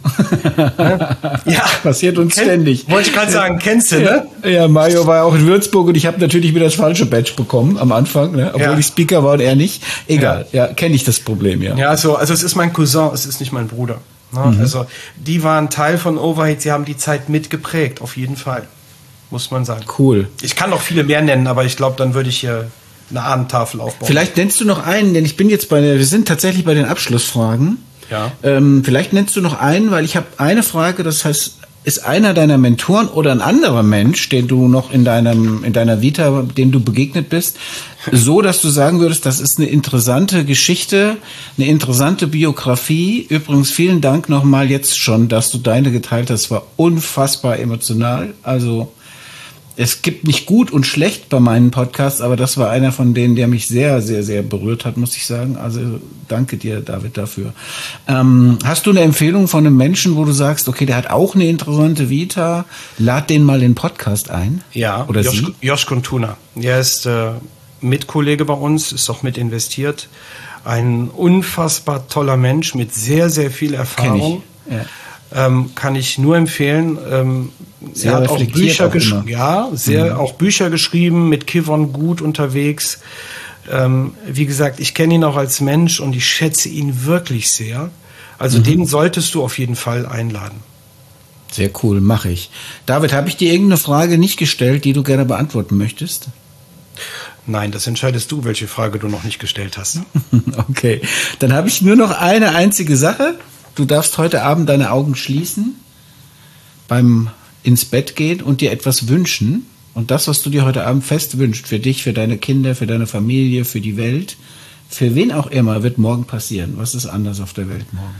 Ja, passiert uns kenn, ständig. Wollte ich gerade sagen, kennst du, ne? Ja, ja, Mario war auch in Würzburg und ich habe natürlich wieder das falsche Badge bekommen am Anfang, ne? Obwohl ja. ich Speaker war und er nicht. Egal, ja, ja kenne ich das Problem, ja. Ja, also, also es ist mein Cousin, es ist nicht mein Bruder. Ne? Mhm. Also die waren Teil von Overheat, sie haben die Zeit mitgeprägt, auf jeden Fall, muss man sagen. Cool. Ich kann noch viele mehr nennen, aber ich glaube, dann würde ich hier eine Ahnentafel aufbauen. Vielleicht nennst du noch einen, denn ich bin jetzt bei der, wir sind tatsächlich bei den Abschlussfragen. Ja. Ähm, vielleicht nennst du noch einen, weil ich habe eine Frage, das heißt, ist einer deiner Mentoren oder ein anderer Mensch, den du noch in deinem in deiner Vita, dem du begegnet bist, so, dass du sagen würdest, das ist eine interessante Geschichte, eine interessante Biografie. Übrigens vielen Dank nochmal jetzt schon, dass du deine geteilt hast. Es war unfassbar emotional. Also es gibt nicht gut und schlecht bei meinen Podcasts, aber das war einer von denen, der mich sehr, sehr, sehr berührt hat, muss ich sagen. Also danke dir, David, dafür. Ähm, hast du eine Empfehlung von einem Menschen, wo du sagst, okay, der hat auch eine interessante Vita, lad den mal in den Podcast ein? Ja, oder Josh, sie? Josh Kuntuna. Er ist äh, Mitkollege bei uns, ist auch mit investiert. Ein unfassbar toller Mensch mit sehr, sehr viel Erfahrung. Kenn ich. Ja. Ähm, kann ich nur empfehlen. Ähm, sehr er hat auch Bücher geschrieben. Ja, sehr mhm. auch Bücher geschrieben, mit Kivon gut unterwegs. Ähm, wie gesagt, ich kenne ihn auch als Mensch und ich schätze ihn wirklich sehr. Also mhm. den solltest du auf jeden Fall einladen. Sehr cool, mache ich. David, habe ich dir irgendeine Frage nicht gestellt, die du gerne beantworten möchtest? Nein, das entscheidest du, welche Frage du noch nicht gestellt hast. Okay, dann habe ich nur noch eine einzige Sache. Du darfst heute Abend deine Augen schließen, beim ins Bett gehen und dir etwas wünschen. Und das, was du dir heute Abend fest wünschst, für dich, für deine Kinder, für deine Familie, für die Welt, für wen auch immer, wird morgen passieren. Was ist anders auf der Welt morgen?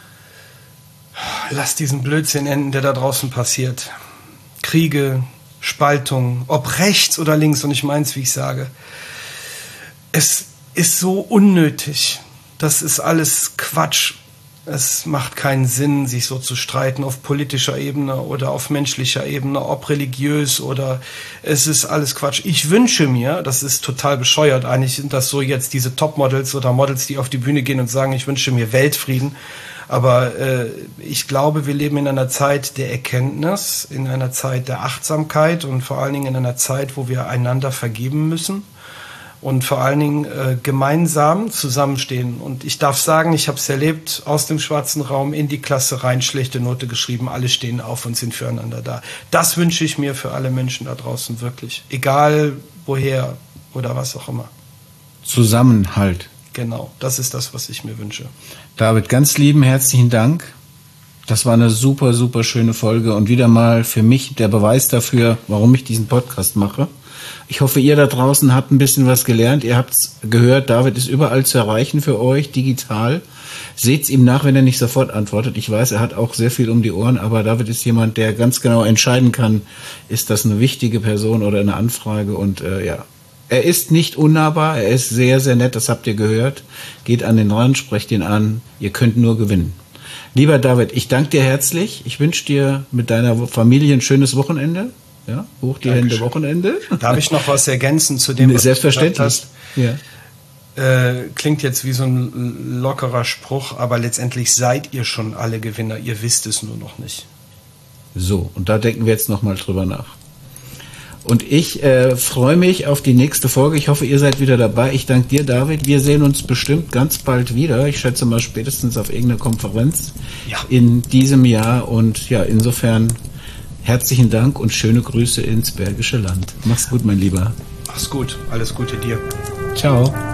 Lass diesen Blödsinn enden, der da draußen passiert. Kriege, Spaltung, ob rechts oder links, und ich mein's, wie ich sage. Es ist so unnötig. Das ist alles Quatsch. Es macht keinen Sinn, sich so zu streiten auf politischer Ebene oder auf menschlicher Ebene, ob religiös oder es ist alles Quatsch. Ich wünsche mir, das ist total bescheuert, eigentlich sind das so jetzt diese Topmodels oder Models, die auf die Bühne gehen und sagen, ich wünsche mir Weltfrieden. Aber äh, ich glaube, wir leben in einer Zeit der Erkenntnis, in einer Zeit der Achtsamkeit und vor allen Dingen in einer Zeit, wo wir einander vergeben müssen. Und vor allen Dingen äh, gemeinsam zusammenstehen. Und ich darf sagen, ich habe es erlebt, aus dem schwarzen Raum in die Klasse rein, schlechte Note geschrieben, alle stehen auf und sind füreinander da. Das wünsche ich mir für alle Menschen da draußen wirklich. Egal woher oder was auch immer. Zusammenhalt. Genau, das ist das, was ich mir wünsche. David, ganz lieben herzlichen Dank. Das war eine super, super schöne Folge und wieder mal für mich der Beweis dafür, warum ich diesen Podcast mache. Ich hoffe, ihr da draußen habt ein bisschen was gelernt. Ihr habt's gehört, David ist überall zu erreichen für euch, digital. Seht's ihm nach, wenn er nicht sofort antwortet. Ich weiß, er hat auch sehr viel um die Ohren, aber David ist jemand, der ganz genau entscheiden kann, ist das eine wichtige Person oder eine Anfrage. Und äh, ja, er ist nicht unnahbar, er ist sehr, sehr nett, das habt ihr gehört. Geht an den Rand, sprecht ihn an, ihr könnt nur gewinnen. Lieber David, ich danke dir herzlich. Ich wünsche dir mit deiner Familie ein schönes Wochenende. Ja, hoch die Dankeschön. Hände, Wochenende. Darf ich noch was ergänzen zu dem, was Selbstverständlich. Du gesagt hast? Ja. Äh, klingt jetzt wie so ein lockerer Spruch, aber letztendlich seid ihr schon alle Gewinner. Ihr wisst es nur noch nicht. So, und da denken wir jetzt nochmal drüber nach. Und ich äh, freue mich auf die nächste Folge. Ich hoffe, ihr seid wieder dabei. Ich danke dir, David. Wir sehen uns bestimmt ganz bald wieder. Ich schätze mal spätestens auf irgendeiner Konferenz ja. in diesem Jahr. Und ja, insofern herzlichen Dank und schöne Grüße ins Bergische Land. Mach's gut, mein Lieber. Mach's gut. Alles Gute dir. Ciao.